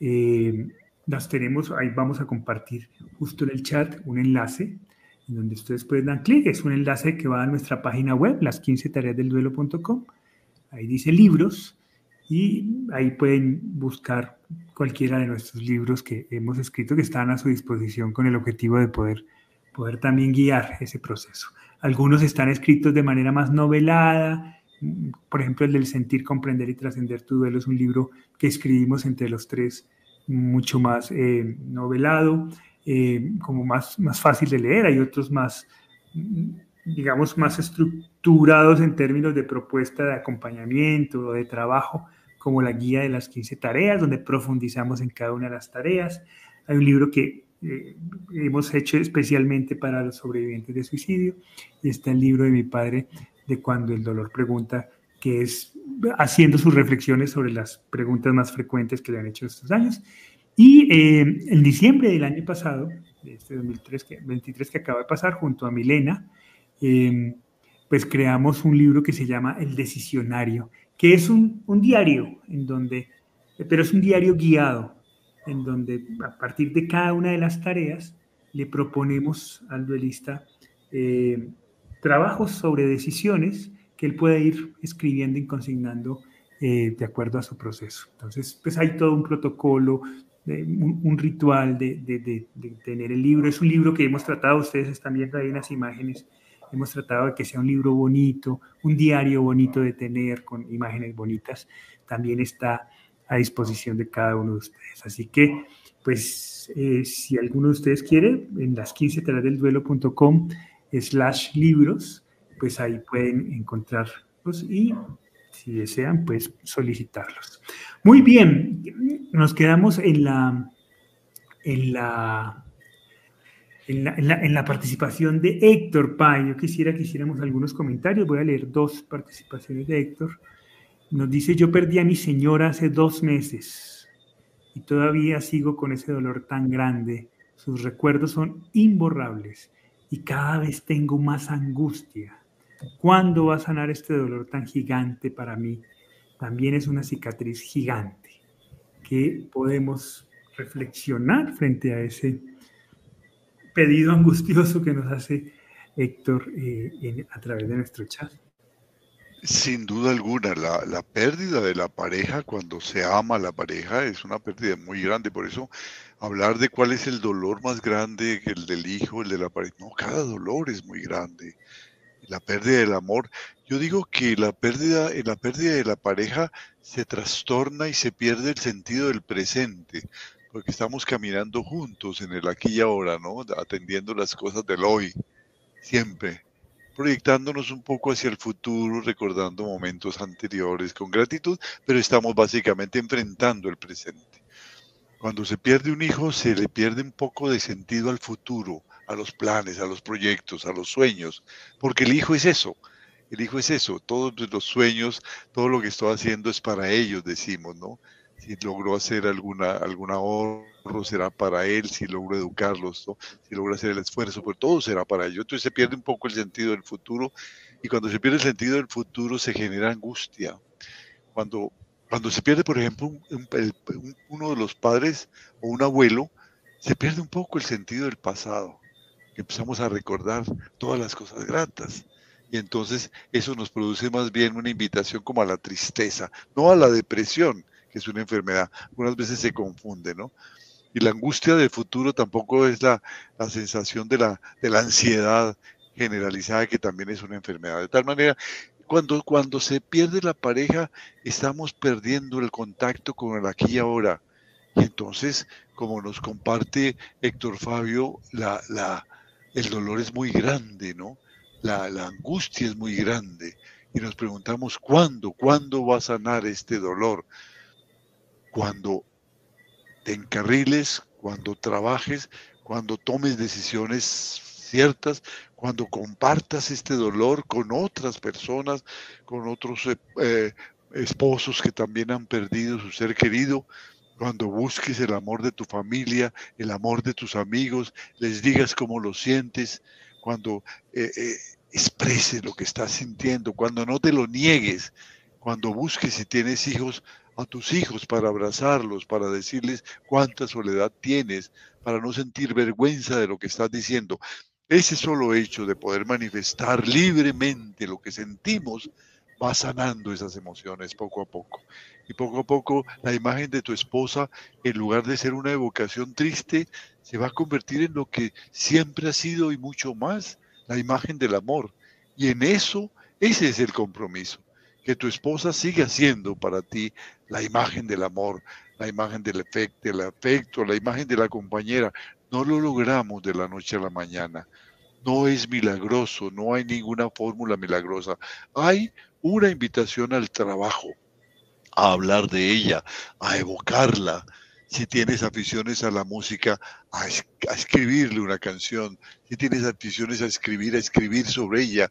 Las tenemos, ahí vamos a compartir justo en el chat un enlace en donde ustedes pueden dar clic. Es un enlace que va a nuestra página web, las15tareasdelduelo.com. Ahí dice libros y ahí pueden buscar cualquiera de nuestros libros que hemos escrito que están a su disposición con el objetivo de poder también guiar ese proceso. Algunos están escritos de manera más novelada. Por ejemplo, el del Sentir, Comprender y Trascender tu Duelo es un libro que escribimos entre los tres, mucho más novelado, como más fácil de leer. Hay otros más, digamos, más estructurados en términos de propuesta de acompañamiento o de trabajo, como la guía de las 15 tareas, donde profundizamos en cada una de las tareas. Hay un libro que hemos hecho especialmente para los sobrevivientes de suicidio, y está el libro de mi padre, de Cuando el dolor pregunta, que es haciendo sus reflexiones sobre las preguntas más frecuentes que le han hecho estos años. Y en diciembre del año pasado, de este 2023 que acaba de pasar, junto a Milena, pues creamos un libro que se llama El Decisionario, que es un diario, pero es un diario guiado, en donde a partir de cada una de las tareas le proponemos al duelista trabajos sobre decisiones que él pueda ir escribiendo y consignando de acuerdo a su proceso. Entonces, pues hay todo un protocolo, un ritual de tener el libro. Es un libro que hemos tratado, ustedes están viendo ahí unas imágenes, hemos tratado de que sea un libro bonito, un diario bonito de tener, con imágenes bonitas. También está a disposición de cada uno de ustedes. Así que, pues, si alguno de ustedes quiere, en las 15tareasdelduelo.com/libros, pues ahí pueden encontrarlos y, si desean, pues solicitarlos. Muy bien, nos quedamos en la participación de Héctor Pay. Yo quisiera que hiciéramos algunos comentarios. Voy a leer dos participaciones de Héctor. Nos dice: yo perdí a mi señora hace 2 meses y todavía sigo con ese dolor tan grande. Sus recuerdos son imborrables y cada vez tengo más angustia. ¿Cuándo va a sanar este dolor tan gigante para mí? También es una cicatriz gigante. ¿Qué podemos reflexionar frente a ese pedido angustioso que nos hace Héctor a través de nuestro chat. Sin duda alguna, la pérdida de la pareja cuando se ama a la pareja es una pérdida muy grande. Por eso hablar de cuál es el dolor más grande que el del hijo, el de la pareja, no, cada dolor es muy grande. La pérdida del amor. Yo digo que en la pérdida de la pareja se trastorna y se pierde el sentido del presente, porque estamos caminando juntos en el aquí y ahora, ¿no? Atendiendo las cosas del hoy, siempre proyectándonos un poco hacia el futuro, recordando momentos anteriores con gratitud, pero estamos básicamente enfrentando el presente. Cuando se pierde un hijo, se le pierde un poco de sentido al futuro, a los planes, a los proyectos, a los sueños, porque el hijo es eso. El hijo es eso, todos los sueños, todo lo que estoy haciendo es para ellos, decimos, ¿no? Si logro hacer algún ahorro, será para él, si logro educarlos, ¿no? Si logro hacer el esfuerzo, pues todo será para ellos. Entonces se pierde un poco el sentido del futuro, y cuando se pierde el sentido del futuro se genera angustia. Cuando se pierde, por ejemplo, uno de los padres o un abuelo, se pierde un poco el sentido del pasado. Empezamos a recordar todas las cosas gratas. Y entonces eso nos produce más bien una invitación como a la tristeza, no a la depresión, que es una enfermedad. Algunas veces se confunde, ¿no? Y la angustia del futuro tampoco es la sensación de la ansiedad generalizada, que también es una enfermedad. De tal manera, cuando se pierde la pareja, estamos perdiendo el contacto con el aquí y ahora. Y entonces, como nos comparte Héctor Fabio, el dolor es muy grande, ¿no? La angustia es muy grande. Y nos preguntamos, ¿cuándo va a sanar este dolor? Cuando te encarriles, cuando trabajes, cuando tomes decisiones ciertas, cuando compartas este dolor con otras personas, con otros esposos que también han perdido su ser querido, cuando busques el amor de tu familia, el amor de tus amigos, les digas cómo lo sientes, cuando expreses lo que estás sintiendo, cuando no te lo niegues, cuando busques, si tienes hijos, a tus hijos para abrazarlos, para decirles cuánta soledad tienes, para no sentir vergüenza de lo que estás diciendo. Ese solo hecho de poder manifestar libremente lo que sentimos va sanando esas emociones poco a poco. Y poco a poco la imagen de tu esposa, en lugar de ser una evocación triste, se va a convertir en lo que siempre ha sido y mucho más, la imagen del amor. Y en eso, ese es el compromiso, que tu esposa siga siendo para ti la imagen del amor, la imagen del afecto, la imagen de la compañera. No lo logramos de la noche a la mañana. No es milagroso, no hay ninguna fórmula milagrosa. Hay una invitación al trabajo, a hablar de ella, a evocarla. Si tienes aficiones a la música, a escribirle una canción. Si tienes aficiones a escribir sobre ella,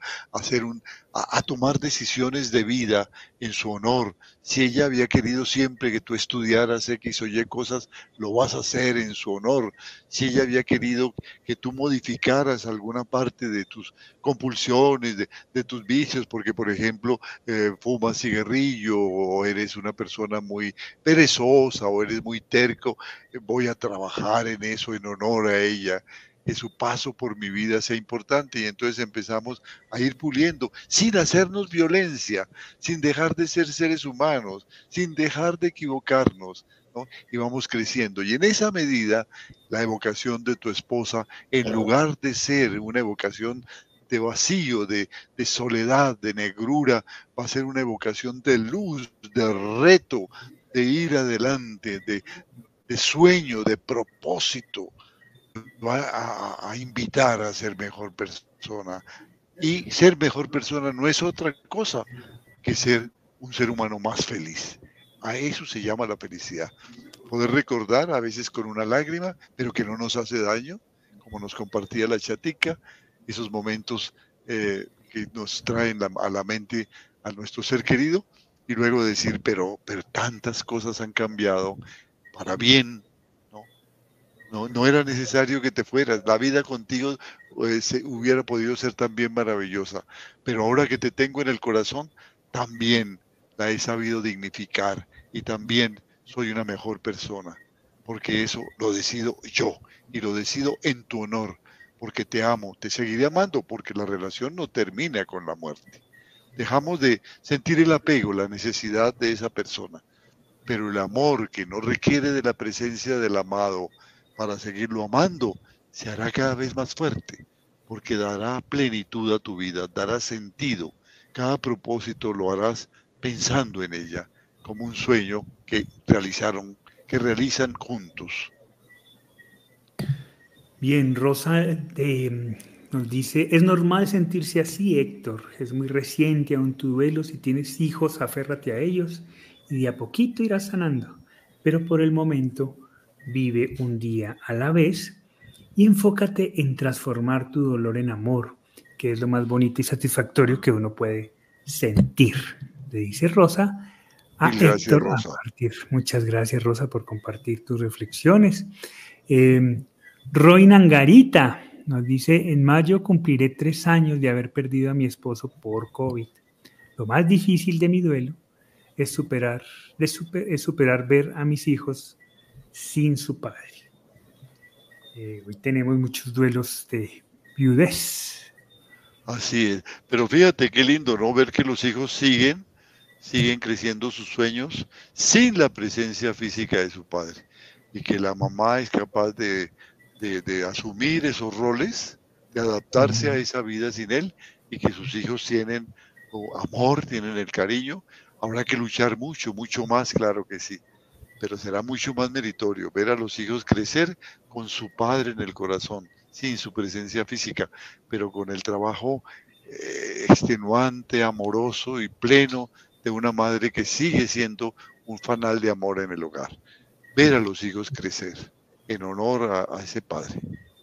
a tomar decisiones de vida en su honor. Si ella había querido siempre que tú estudiaras X o Y cosas, lo vas a hacer en su honor. Si ella había querido que tú modificaras alguna parte de tus compulsiones, de tus vicios, porque por ejemplo fumas cigarrillo o eres una persona muy perezosa o eres muy terco, voy a trabajar en eso en honor a ella, que su paso por mi vida sea importante. Y entonces empezamos a ir puliendo, sin hacernos violencia, sin dejar de ser seres humanos, sin dejar de equivocarnos, ¿no? Y vamos creciendo. Y en esa medida, la evocación de tu esposa, en lugar de ser una evocación de vacío, de soledad, de negrura, va a ser una evocación de luz, de reto, de ir adelante, de sueño, de propósito. Va a invitar a ser mejor persona. Y ser mejor persona no es otra cosa que ser un ser humano más feliz. A eso se llama la felicidad. Poder recordar, a veces con una lágrima, pero que no nos hace daño, como nos compartía la chatica, esos momentos que nos traen a la mente a nuestro ser querido, y luego decir, pero tantas cosas han cambiado para bien, ¿no? No era necesario que te fueras, la vida contigo hubiera podido ser también maravillosa, pero ahora que te tengo en el corazón, también la he sabido dignificar y también soy una mejor persona. porque eso lo decido yo y lo decido en tu honor, porque te amo, te seguiré amando, porque la relación no termina con la muerte. Dejamos de sentir el apego, la necesidad de esa persona, pero el amor que no requiere de la presencia del amado para seguirlo amando se hará cada vez más fuerte, porque dará plenitud a tu vida, dará sentido. Cada propósito lo harás pensando en ella, como un sueño que realizan juntos. Bien, Rosa nos dice, es normal sentirse así, Héctor. Es muy reciente aún tu duelo. Si tienes hijos, aférrate a ellos y de a poquito irás sanando. Pero por el momento, vive un día a la vez y enfócate en transformar tu dolor en amor, que es lo más bonito y satisfactorio que uno puede sentir. Le dice Rosa a Mil gracias, Héctor a Rosa. partir. Muchas gracias, Rosa, por compartir tus reflexiones. Roy Nangarita nos dice, en mayo cumpliré 3 años de haber perdido a mi esposo por COVID. Lo más difícil de mi duelo es superar ver a mis hijos sin su padre. Hoy tenemos muchos duelos de viudez. Así es. Pero fíjate qué lindo, ¿no? Ver que los hijos siguen creciendo sus sueños sin la presencia física de su padre. Y que la mamá es capaz de asumir esos roles, de adaptarse a esa vida sin él, y que sus hijos tienen amor, tienen el cariño. Habrá que luchar mucho, mucho más, claro que sí. Pero será mucho más meritorio ver a los hijos crecer con su padre en el corazón, sin su presencia física, pero con el trabajo extenuante, amoroso y pleno de una madre que sigue siendo un fanal de amor en el hogar. Ver a los hijos crecer en honor a ese padre.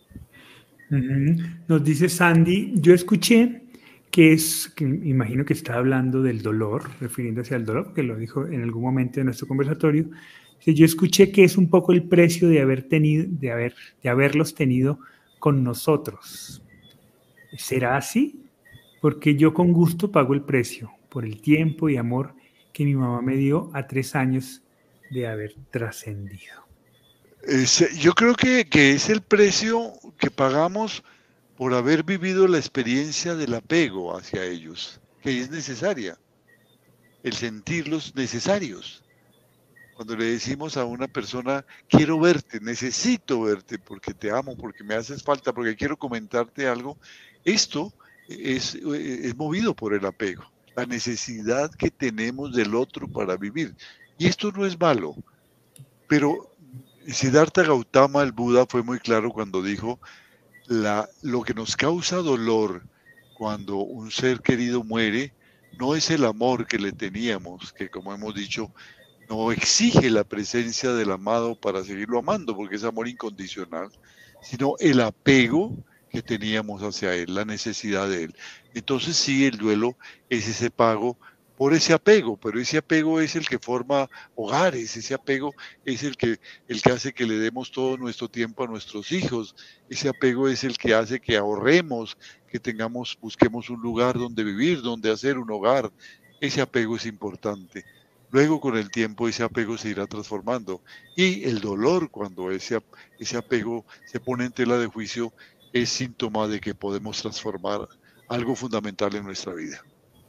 Nos dice Sandy, yo escuché que imagino que está hablando del dolor, refiriéndose al dolor, que lo dijo en algún momento de nuestro conversatorio. Yo escuché que es un poco el precio de haberlos tenido con nosotros. ¿Será así? Porque yo con gusto pago el precio por el tiempo y amor que mi mamá me dio a 3 años de haber trascendido. Yo creo que es el precio que pagamos por haber vivido la experiencia del apego hacia ellos, que es necesaria, el sentirlos necesarios. Cuando le decimos a una persona, quiero verte, necesito verte porque te amo, porque me haces falta, porque quiero comentarte algo, esto es movido por el apego, la necesidad que tenemos del otro para vivir. Y esto no es malo, pero Siddhartha Gautama, el Buda, fue muy claro cuando dijo, lo que nos causa dolor cuando un ser querido muere, no es el amor que le teníamos, que como hemos dicho, no exige la presencia del amado para seguirlo amando, porque es amor incondicional, sino el apego que teníamos hacia él, la necesidad de él. Entonces sí, el duelo es ese pago por ese apego, pero ese apego es el que forma hogares, ese apego es el que hace que le demos todo nuestro tiempo a nuestros hijos, ese apego es el que hace que ahorremos, que busquemos un lugar donde vivir, donde hacer un hogar. Ese apego es importante. Luego con el tiempo ese apego se irá transformando y el dolor cuando ese apego se pone en tela de juicio es síntoma de que podemos transformar algo fundamental en nuestra vida.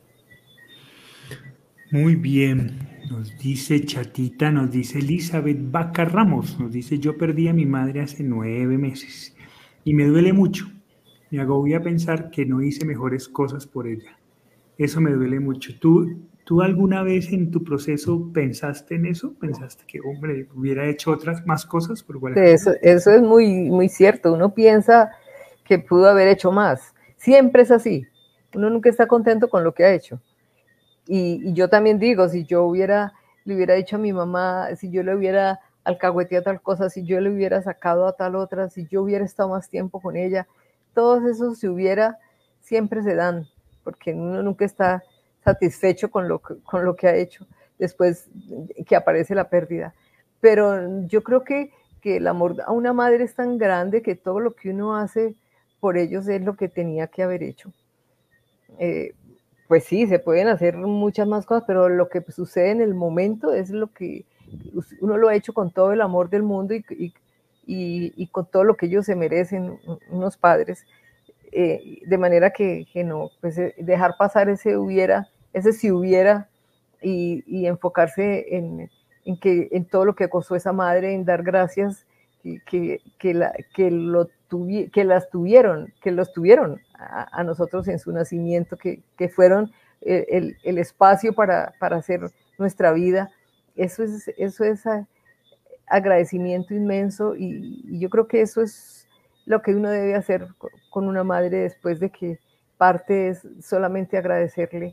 Muy bien, nos dice Chatita, nos dice Elizabeth Vaca Ramos, nos dice yo perdí a mi madre hace 9 meses y me duele mucho, me agobia pensar que no hice mejores cosas por ella, eso me duele mucho. ¿Tú alguna vez en tu proceso pensaste en eso? ¿Pensaste que, hombre, hubiera hecho otras más cosas? Eso es muy, muy cierto, uno piensa que pudo haber hecho más, siempre es así, uno nunca está contento con lo que ha hecho. Y yo también digo, si yo le hubiera dicho a mi mamá, si yo le hubiera alcahueteado tal cosa, si yo le hubiera sacado a tal otra, si yo hubiera estado más tiempo con ella, todos esos si hubiera siempre se dan, porque uno nunca está satisfecho con lo que ha hecho después que aparece la pérdida. Pero yo creo que el amor a una madre es tan grande que todo lo que uno hace por ellos es lo que tenía que haber hecho. Pues sí, se pueden hacer muchas más cosas, pero lo que sucede en el momento es lo que uno lo ha hecho con todo el amor del mundo y con todo lo que ellos se merecen, unos padres, de manera que no, pues dejar pasar ese si hubiera, y enfocarse en todo lo que costó esa madre, en dar gracias que los tuvieron a nosotros en su nacimiento, que fueron el espacio para hacer nuestra vida. Eso es agradecimiento inmenso, y yo creo que eso es lo que uno debe hacer con una madre después de que parte, es solamente agradecerle.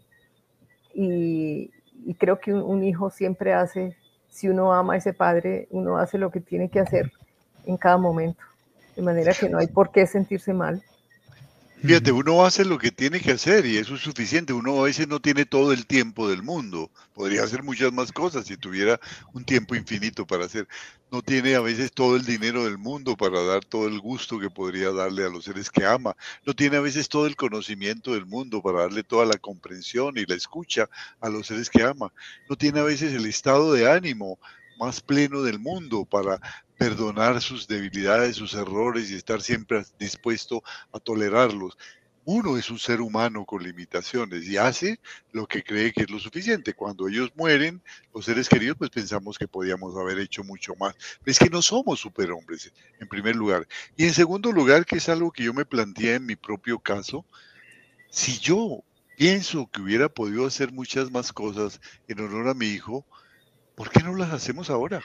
Y creo que un hijo siempre hace, si uno ama a ese padre, uno hace lo que tiene que hacer en cada momento, de manera que no hay por qué sentirse mal. Fíjate, uno hace lo que tiene que hacer y eso es suficiente. Uno a veces no tiene todo el tiempo del mundo. Podría hacer muchas más cosas si tuviera un tiempo infinito para hacer. No tiene a veces todo el dinero del mundo para dar todo el gusto que podría darle a los seres que ama. No tiene a veces todo el conocimiento del mundo para darle toda la comprensión y la escucha a los seres que ama. No tiene a veces el estado de ánimo más pleno del mundo para perdonar sus debilidades, sus errores y estar siempre dispuesto a tolerarlos. Uno es un ser humano con limitaciones y hace lo que cree que es lo suficiente. Cuando ellos mueren, los seres queridos, pues pensamos que podíamos haber hecho mucho más. Pero es que no somos superhombres, en primer lugar. Y en segundo lugar, que es algo que yo me planteé en mi propio caso, si yo pienso que hubiera podido hacer muchas más cosas en honor a mi hijo, ¿por qué no las hacemos ahora?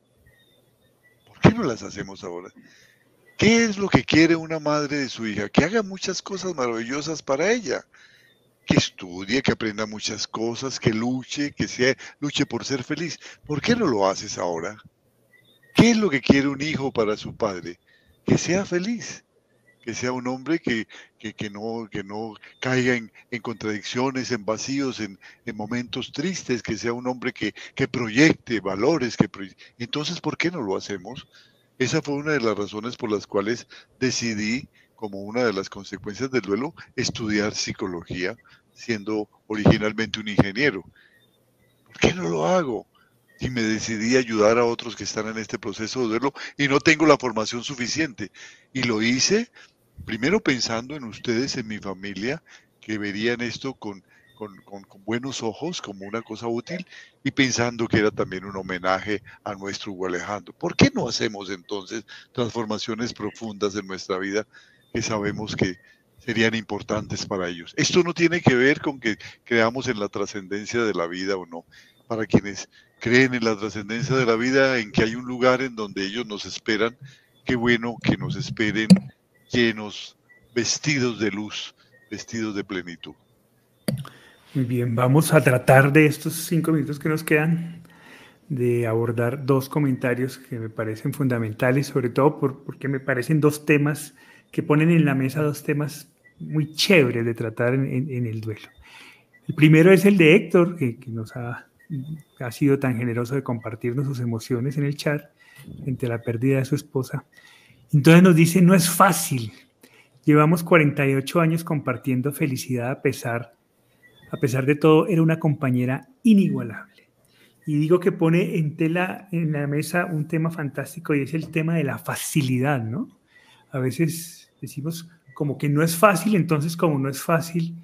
¿Por qué no las hacemos ahora? ¿Qué es lo que quiere una madre de su hija? Que haga muchas cosas maravillosas para ella. Que estudie, que aprenda muchas cosas, que luche, luche por ser feliz. ¿Por qué no lo haces ahora? ¿Qué es lo que quiere un hijo para su padre? Que sea feliz, que sea un hombre que no caiga en contradicciones, en vacíos, en momentos tristes, que sea un hombre que proyecte valores. Entonces, ¿por qué no lo hacemos? Esa fue una de las razones por las cuales decidí, como una de las consecuencias del duelo, estudiar psicología, siendo originalmente un ingeniero. ¿Por qué no lo hago? Y me decidí a ayudar a otros que están en este proceso de duelo y no tengo la formación suficiente. Y lo hice primero pensando en ustedes, en mi familia, que verían esto con buenos ojos, como una cosa útil, y pensando que era también un homenaje a nuestro Hugo Alejandro. ¿Por qué no hacemos entonces transformaciones profundas en nuestra vida que sabemos que serían importantes para ellos? Esto no tiene que ver con que creamos en la trascendencia de la vida o no. Para quienes creen en la trascendencia de la vida, en que hay un lugar en donde ellos nos esperan, qué bueno que nos esperen llenos, vestidos de luz, vestidos de plenitud. Muy bien, vamos a tratar de estos 5 minutos que nos quedan de abordar 2 comentarios que me parecen fundamentales, sobre todo porque me parecen 2 temas que ponen en la mesa 2 temas muy chéveres de tratar en el duelo. El primero es el de Héctor, que nos ha sido tan generoso de compartirnos sus emociones en el chat frente a la pérdida de su esposa. Entonces nos dice, no es fácil. Llevamos 48 años compartiendo felicidad a pesar de todo, era una compañera inigualable. Y digo que pone en la mesa un tema fantástico y es el tema de la facilidad, ¿no? A veces decimos como que no es fácil, entonces como no es fácil,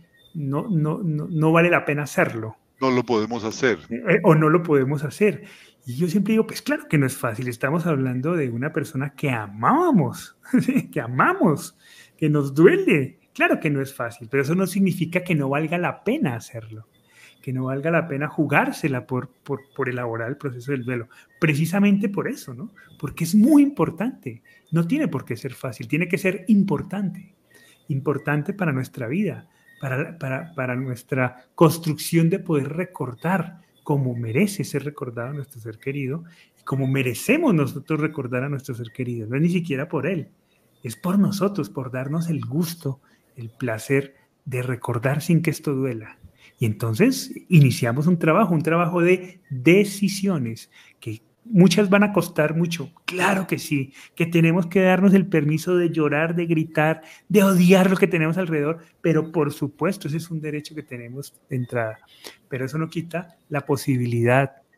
no vale la pena hacerlo. No lo podemos hacer. O no lo podemos hacer. Y yo siempre digo, pues claro que no es fácil. Estamos hablando de una persona que amábamos, que amamos, que nos duele. Claro que no es fácil, pero eso no significa que no valga la pena hacerlo, que no valga la pena jugársela por elaborar el proceso del duelo. Precisamente por eso, ¿no? Porque es muy importante. No tiene por qué ser fácil, tiene que ser importante. Importante para nuestra vida, para nuestra construcción de poder recordar como merece ser recordado a nuestro ser querido y como merecemos nosotros recordar a nuestro ser querido. No es ni siquiera por él, es por nosotros, por darnos el gusto, el placer de recordar sin que esto duela. Y entonces iniciamos un trabajo de decisiones que muchas van a costar mucho. Claro que sí, que tenemos que darnos el permiso de llorar, de gritar, de odiar lo que tenemos alrededor, pero por supuesto ese es un derecho que tenemos de entrada. Pero eso no quita la posibilidad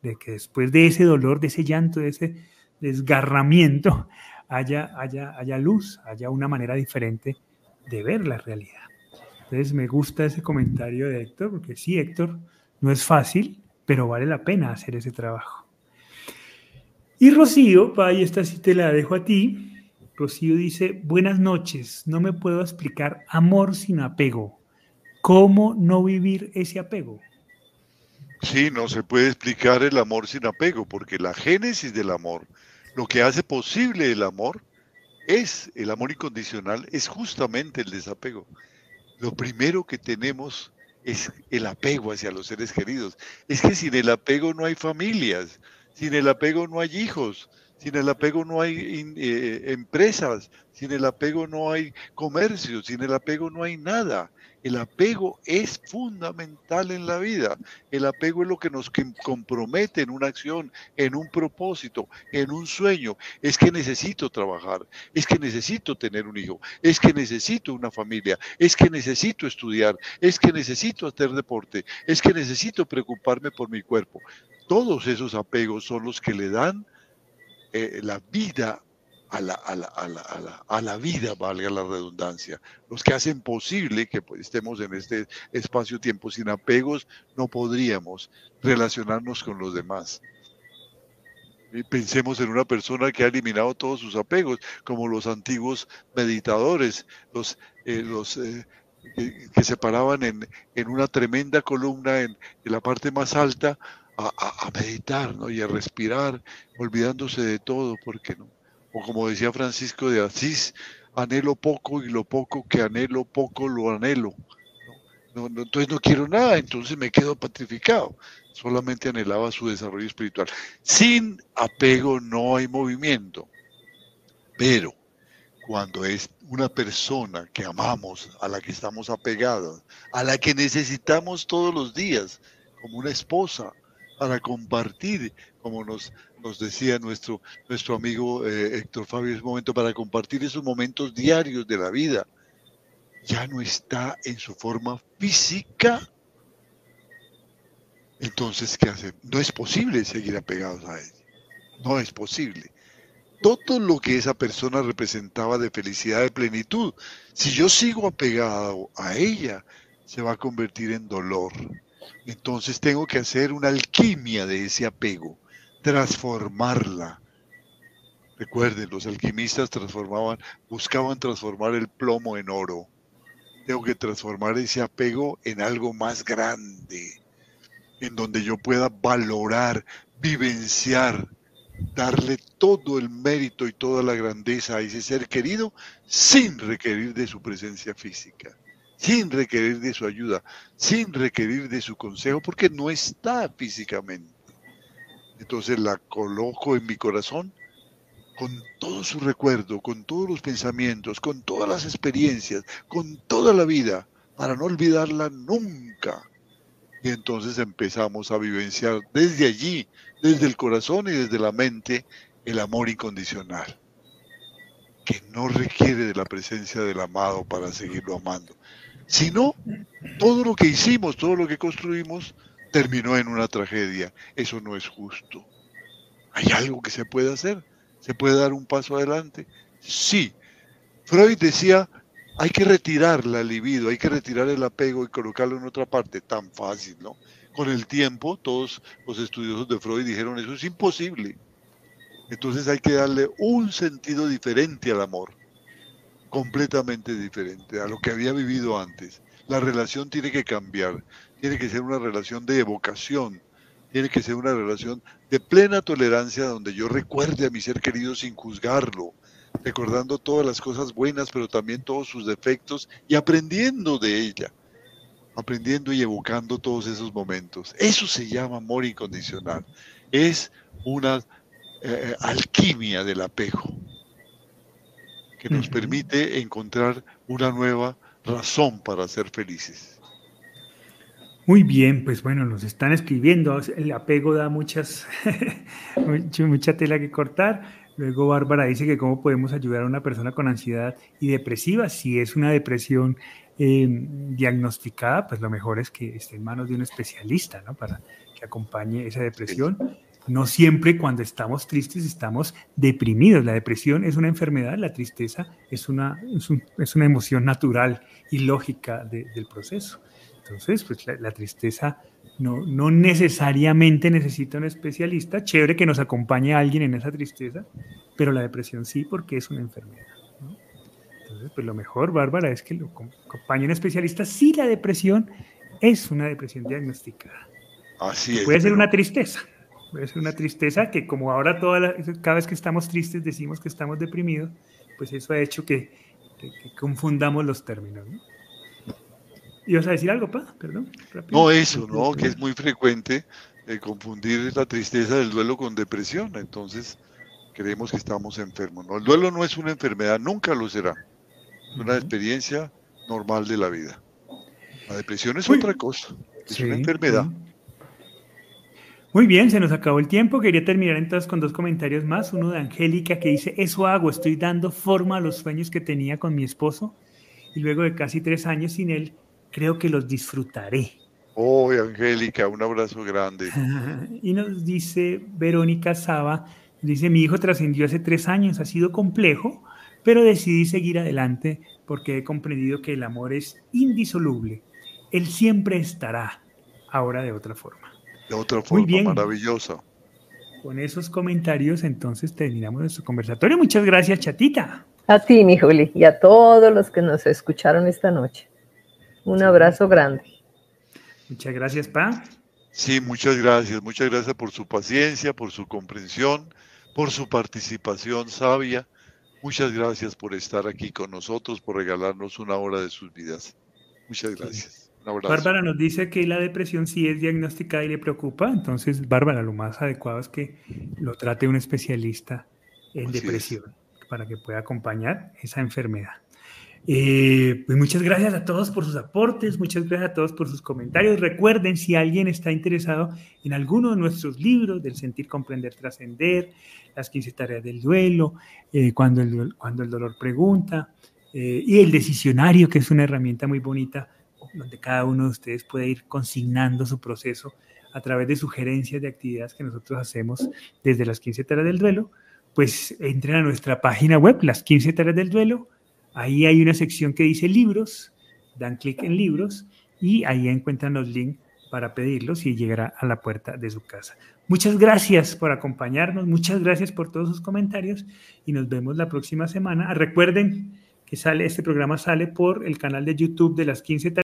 de que después de ese dolor, de ese llanto, de ese desgarramiento, haya luz, haya una manera diferente de ver la realidad. Entonces me gusta ese comentario de Héctor, porque sí, Héctor, no es fácil, pero vale la pena hacer ese trabajo. Y Rocío, y esta sí te la dejo a ti. Rocío dice, buenas noches, no me puedo explicar amor sin apego. ¿Cómo no vivir ese apego? Sí, no se puede explicar el amor sin apego, porque la génesis del amor, lo que hace posible el amor incondicional, es justamente el desapego. Lo primero que tenemos es el apego hacia los seres queridos. Es que sin el apego no hay familias, sin el apego no hay hijos, sin el apego no hay empresas, sin el apego no hay comercio, sin el apego no hay nada. El apego es fundamental en la vida. El apego es lo que nos compromete en una acción, en un propósito, en un sueño. Es que necesito trabajar, es que necesito tener un hijo, es que necesito una familia, es que necesito estudiar, es que necesito hacer deporte, es que necesito preocuparme por mi cuerpo. Todos esos apegos son los que le dan la vida a la vida, valga la redundancia, los que hacen posible que estemos en este espacio-tiempo. Sin apegos no podríamos relacionarnos con los demás. Y pensemos en una persona que ha eliminado todos sus apegos, como los antiguos meditadores, que se paraban en una tremenda columna en la parte más alta a meditar, ¿no? Y a respirar, olvidándose de todo, porque no. O como decía Francisco de Asís, anhelo poco y lo poco que anhelo, poco lo anhelo. Entonces no quiero nada, entonces me quedo petrificado. Solamente anhelaba su desarrollo espiritual. Sin apego no hay movimiento. Pero cuando es una persona que amamos, a la que estamos apegados, a la que necesitamos todos los días, como una esposa, para compartir, como nos decía nuestro amigo Héctor Fabio en ese momento, para compartir esos momentos diarios de la vida, ya no está en su forma física. Entonces, ¿qué hace? No es posible seguir apegados a ella. No es posible. Todo lo que esa persona representaba de felicidad, de plenitud, si yo sigo apegado a ella, se va a convertir en dolor. Entonces tengo que hacer una alquimia de ese apego, transformarla. Recuerden, los alquimistas buscaban transformar el plomo en oro. Tengo que transformar ese apego en algo más grande, en donde yo pueda valorar, vivenciar, darle todo el mérito y toda la grandeza a ese ser querido sin requerir de su presencia física, sin requerir de su ayuda, sin requerir de su consejo, porque no está físicamente. Entonces la coloco en mi corazón con todo su recuerdo, con todos los pensamientos, con todas las experiencias, con toda la vida, para no olvidarla nunca. Y entonces empezamos a vivenciar desde allí, desde el corazón y desde la mente, el amor incondicional, que no requiere de la presencia del amado para seguirlo amando. Sino, todo lo que hicimos, todo lo que construimos, terminó en una tragedia. Eso no es justo. ¿Hay algo que se puede hacer? ¿Se puede dar un paso adelante? Sí. Freud decía, hay que retirar la libido, hay que retirar el apego y colocarlo en otra parte. Tan fácil, ¿no? Con el tiempo, todos los estudiosos de Freud dijeron, eso es imposible. Entonces hay que darle un sentido diferente al amor, completamente diferente a lo que había vivido antes. La relación tiene que cambiar, tiene que ser una relación de evocación, tiene que ser una relación de plena tolerancia donde yo recuerde a mi ser querido sin juzgarlo, recordando todas las cosas buenas, pero también todos sus defectos y aprendiendo de ella, aprendiendo y evocando todos esos momentos. Eso se llama amor incondicional. Es una alquimia del apego que nos permite encontrar una nueva razón para ser felices. Muy bien, pues bueno, nos están escribiendo, el apego da mucha tela que cortar. Luego Bárbara dice que cómo podemos ayudar a una persona con ansiedad y depresiva. Si es una depresión diagnosticada, pues lo mejor es que esté en manos de un especialista, ¿no? Para que que acompañe esa depresión. No siempre cuando estamos tristes estamos deprimidos. La depresión es una enfermedad, la tristeza es una emoción natural y lógica del proceso. Entonces, pues la tristeza no necesariamente necesita un especialista. Chévere que nos acompañe alguien en esa tristeza, pero la depresión sí, porque es una enfermedad, ¿no? Entonces, pues lo mejor, Bárbara, es que lo acompañe un especialista si la depresión es una depresión diagnosticada. Así es. Puede ser una tristeza. Puede ser una tristeza que como ahora cada vez que estamos tristes decimos que estamos deprimidos, pues eso ha hecho que confundamos los términos, ¿no? ¿Ibas a decir algo, Pa? Perdón. Rápido. No, eso, ¿no? Que es muy frecuente confundir la tristeza del duelo con depresión. Entonces, creemos que estamos enfermos, ¿no? El duelo no es una enfermedad, nunca lo será. Es una experiencia normal de la vida. La depresión es otra cosa, es una enfermedad. Muy bien, se nos acabó el tiempo. Quería terminar entonces con 2 comentarios más. Uno de Angélica que dice, eso hago, estoy dando forma a los sueños que tenía con mi esposo y luego de casi 3 años sin él, creo que los disfrutaré. Oh, Angélica, un abrazo grande. Y nos dice Verónica Saba, dice, mi hijo trascendió hace 3 años, ha sido complejo, pero decidí seguir adelante porque he comprendido que el amor es indisoluble. Él siempre estará, ahora de otra forma. De otra forma. Muy bien. Maravillosa. Con esos comentarios, entonces terminamos nuestro conversatorio. Muchas gracias, Chatita. A ti, mi Juli, y a todos los que nos escucharon esta noche. Un abrazo grande. Muchas gracias, Pa. Sí, muchas gracias. Muchas gracias por su paciencia, por su comprensión, por su participación sabia. Muchas gracias por estar aquí con nosotros, por regalarnos una hora de sus vidas. Muchas gracias. Sí. Un abrazo. Bárbara nos dice que la depresión sí es diagnosticada y le preocupa. Entonces, Bárbara, lo más adecuado es que lo trate un especialista en depresión para que pueda acompañar esa enfermedad. Pues muchas gracias a todos por sus aportes, muchas gracias a todos por sus comentarios. Recuerden, si alguien está interesado en alguno de nuestros libros, del Sentir, Comprender, Trascender, las 15 tareas del duelo, cuando el dolor pregunta, y el decisionario, que es una herramienta muy bonita, donde cada uno de ustedes puede ir consignando su proceso a través de sugerencias de actividades que nosotros hacemos desde las 15 tareas del duelo, pues entren a nuestra página web, las 15 tareas del duelo. Ahí hay una sección que dice libros, dan clic en libros y ahí encuentran los links para pedirlos y llegará a la puerta de su casa. Muchas gracias por acompañarnos, muchas gracias por todos sus comentarios y nos vemos la próxima semana. Recuerden que este programa sale por el canal de YouTube de las 15 tareas.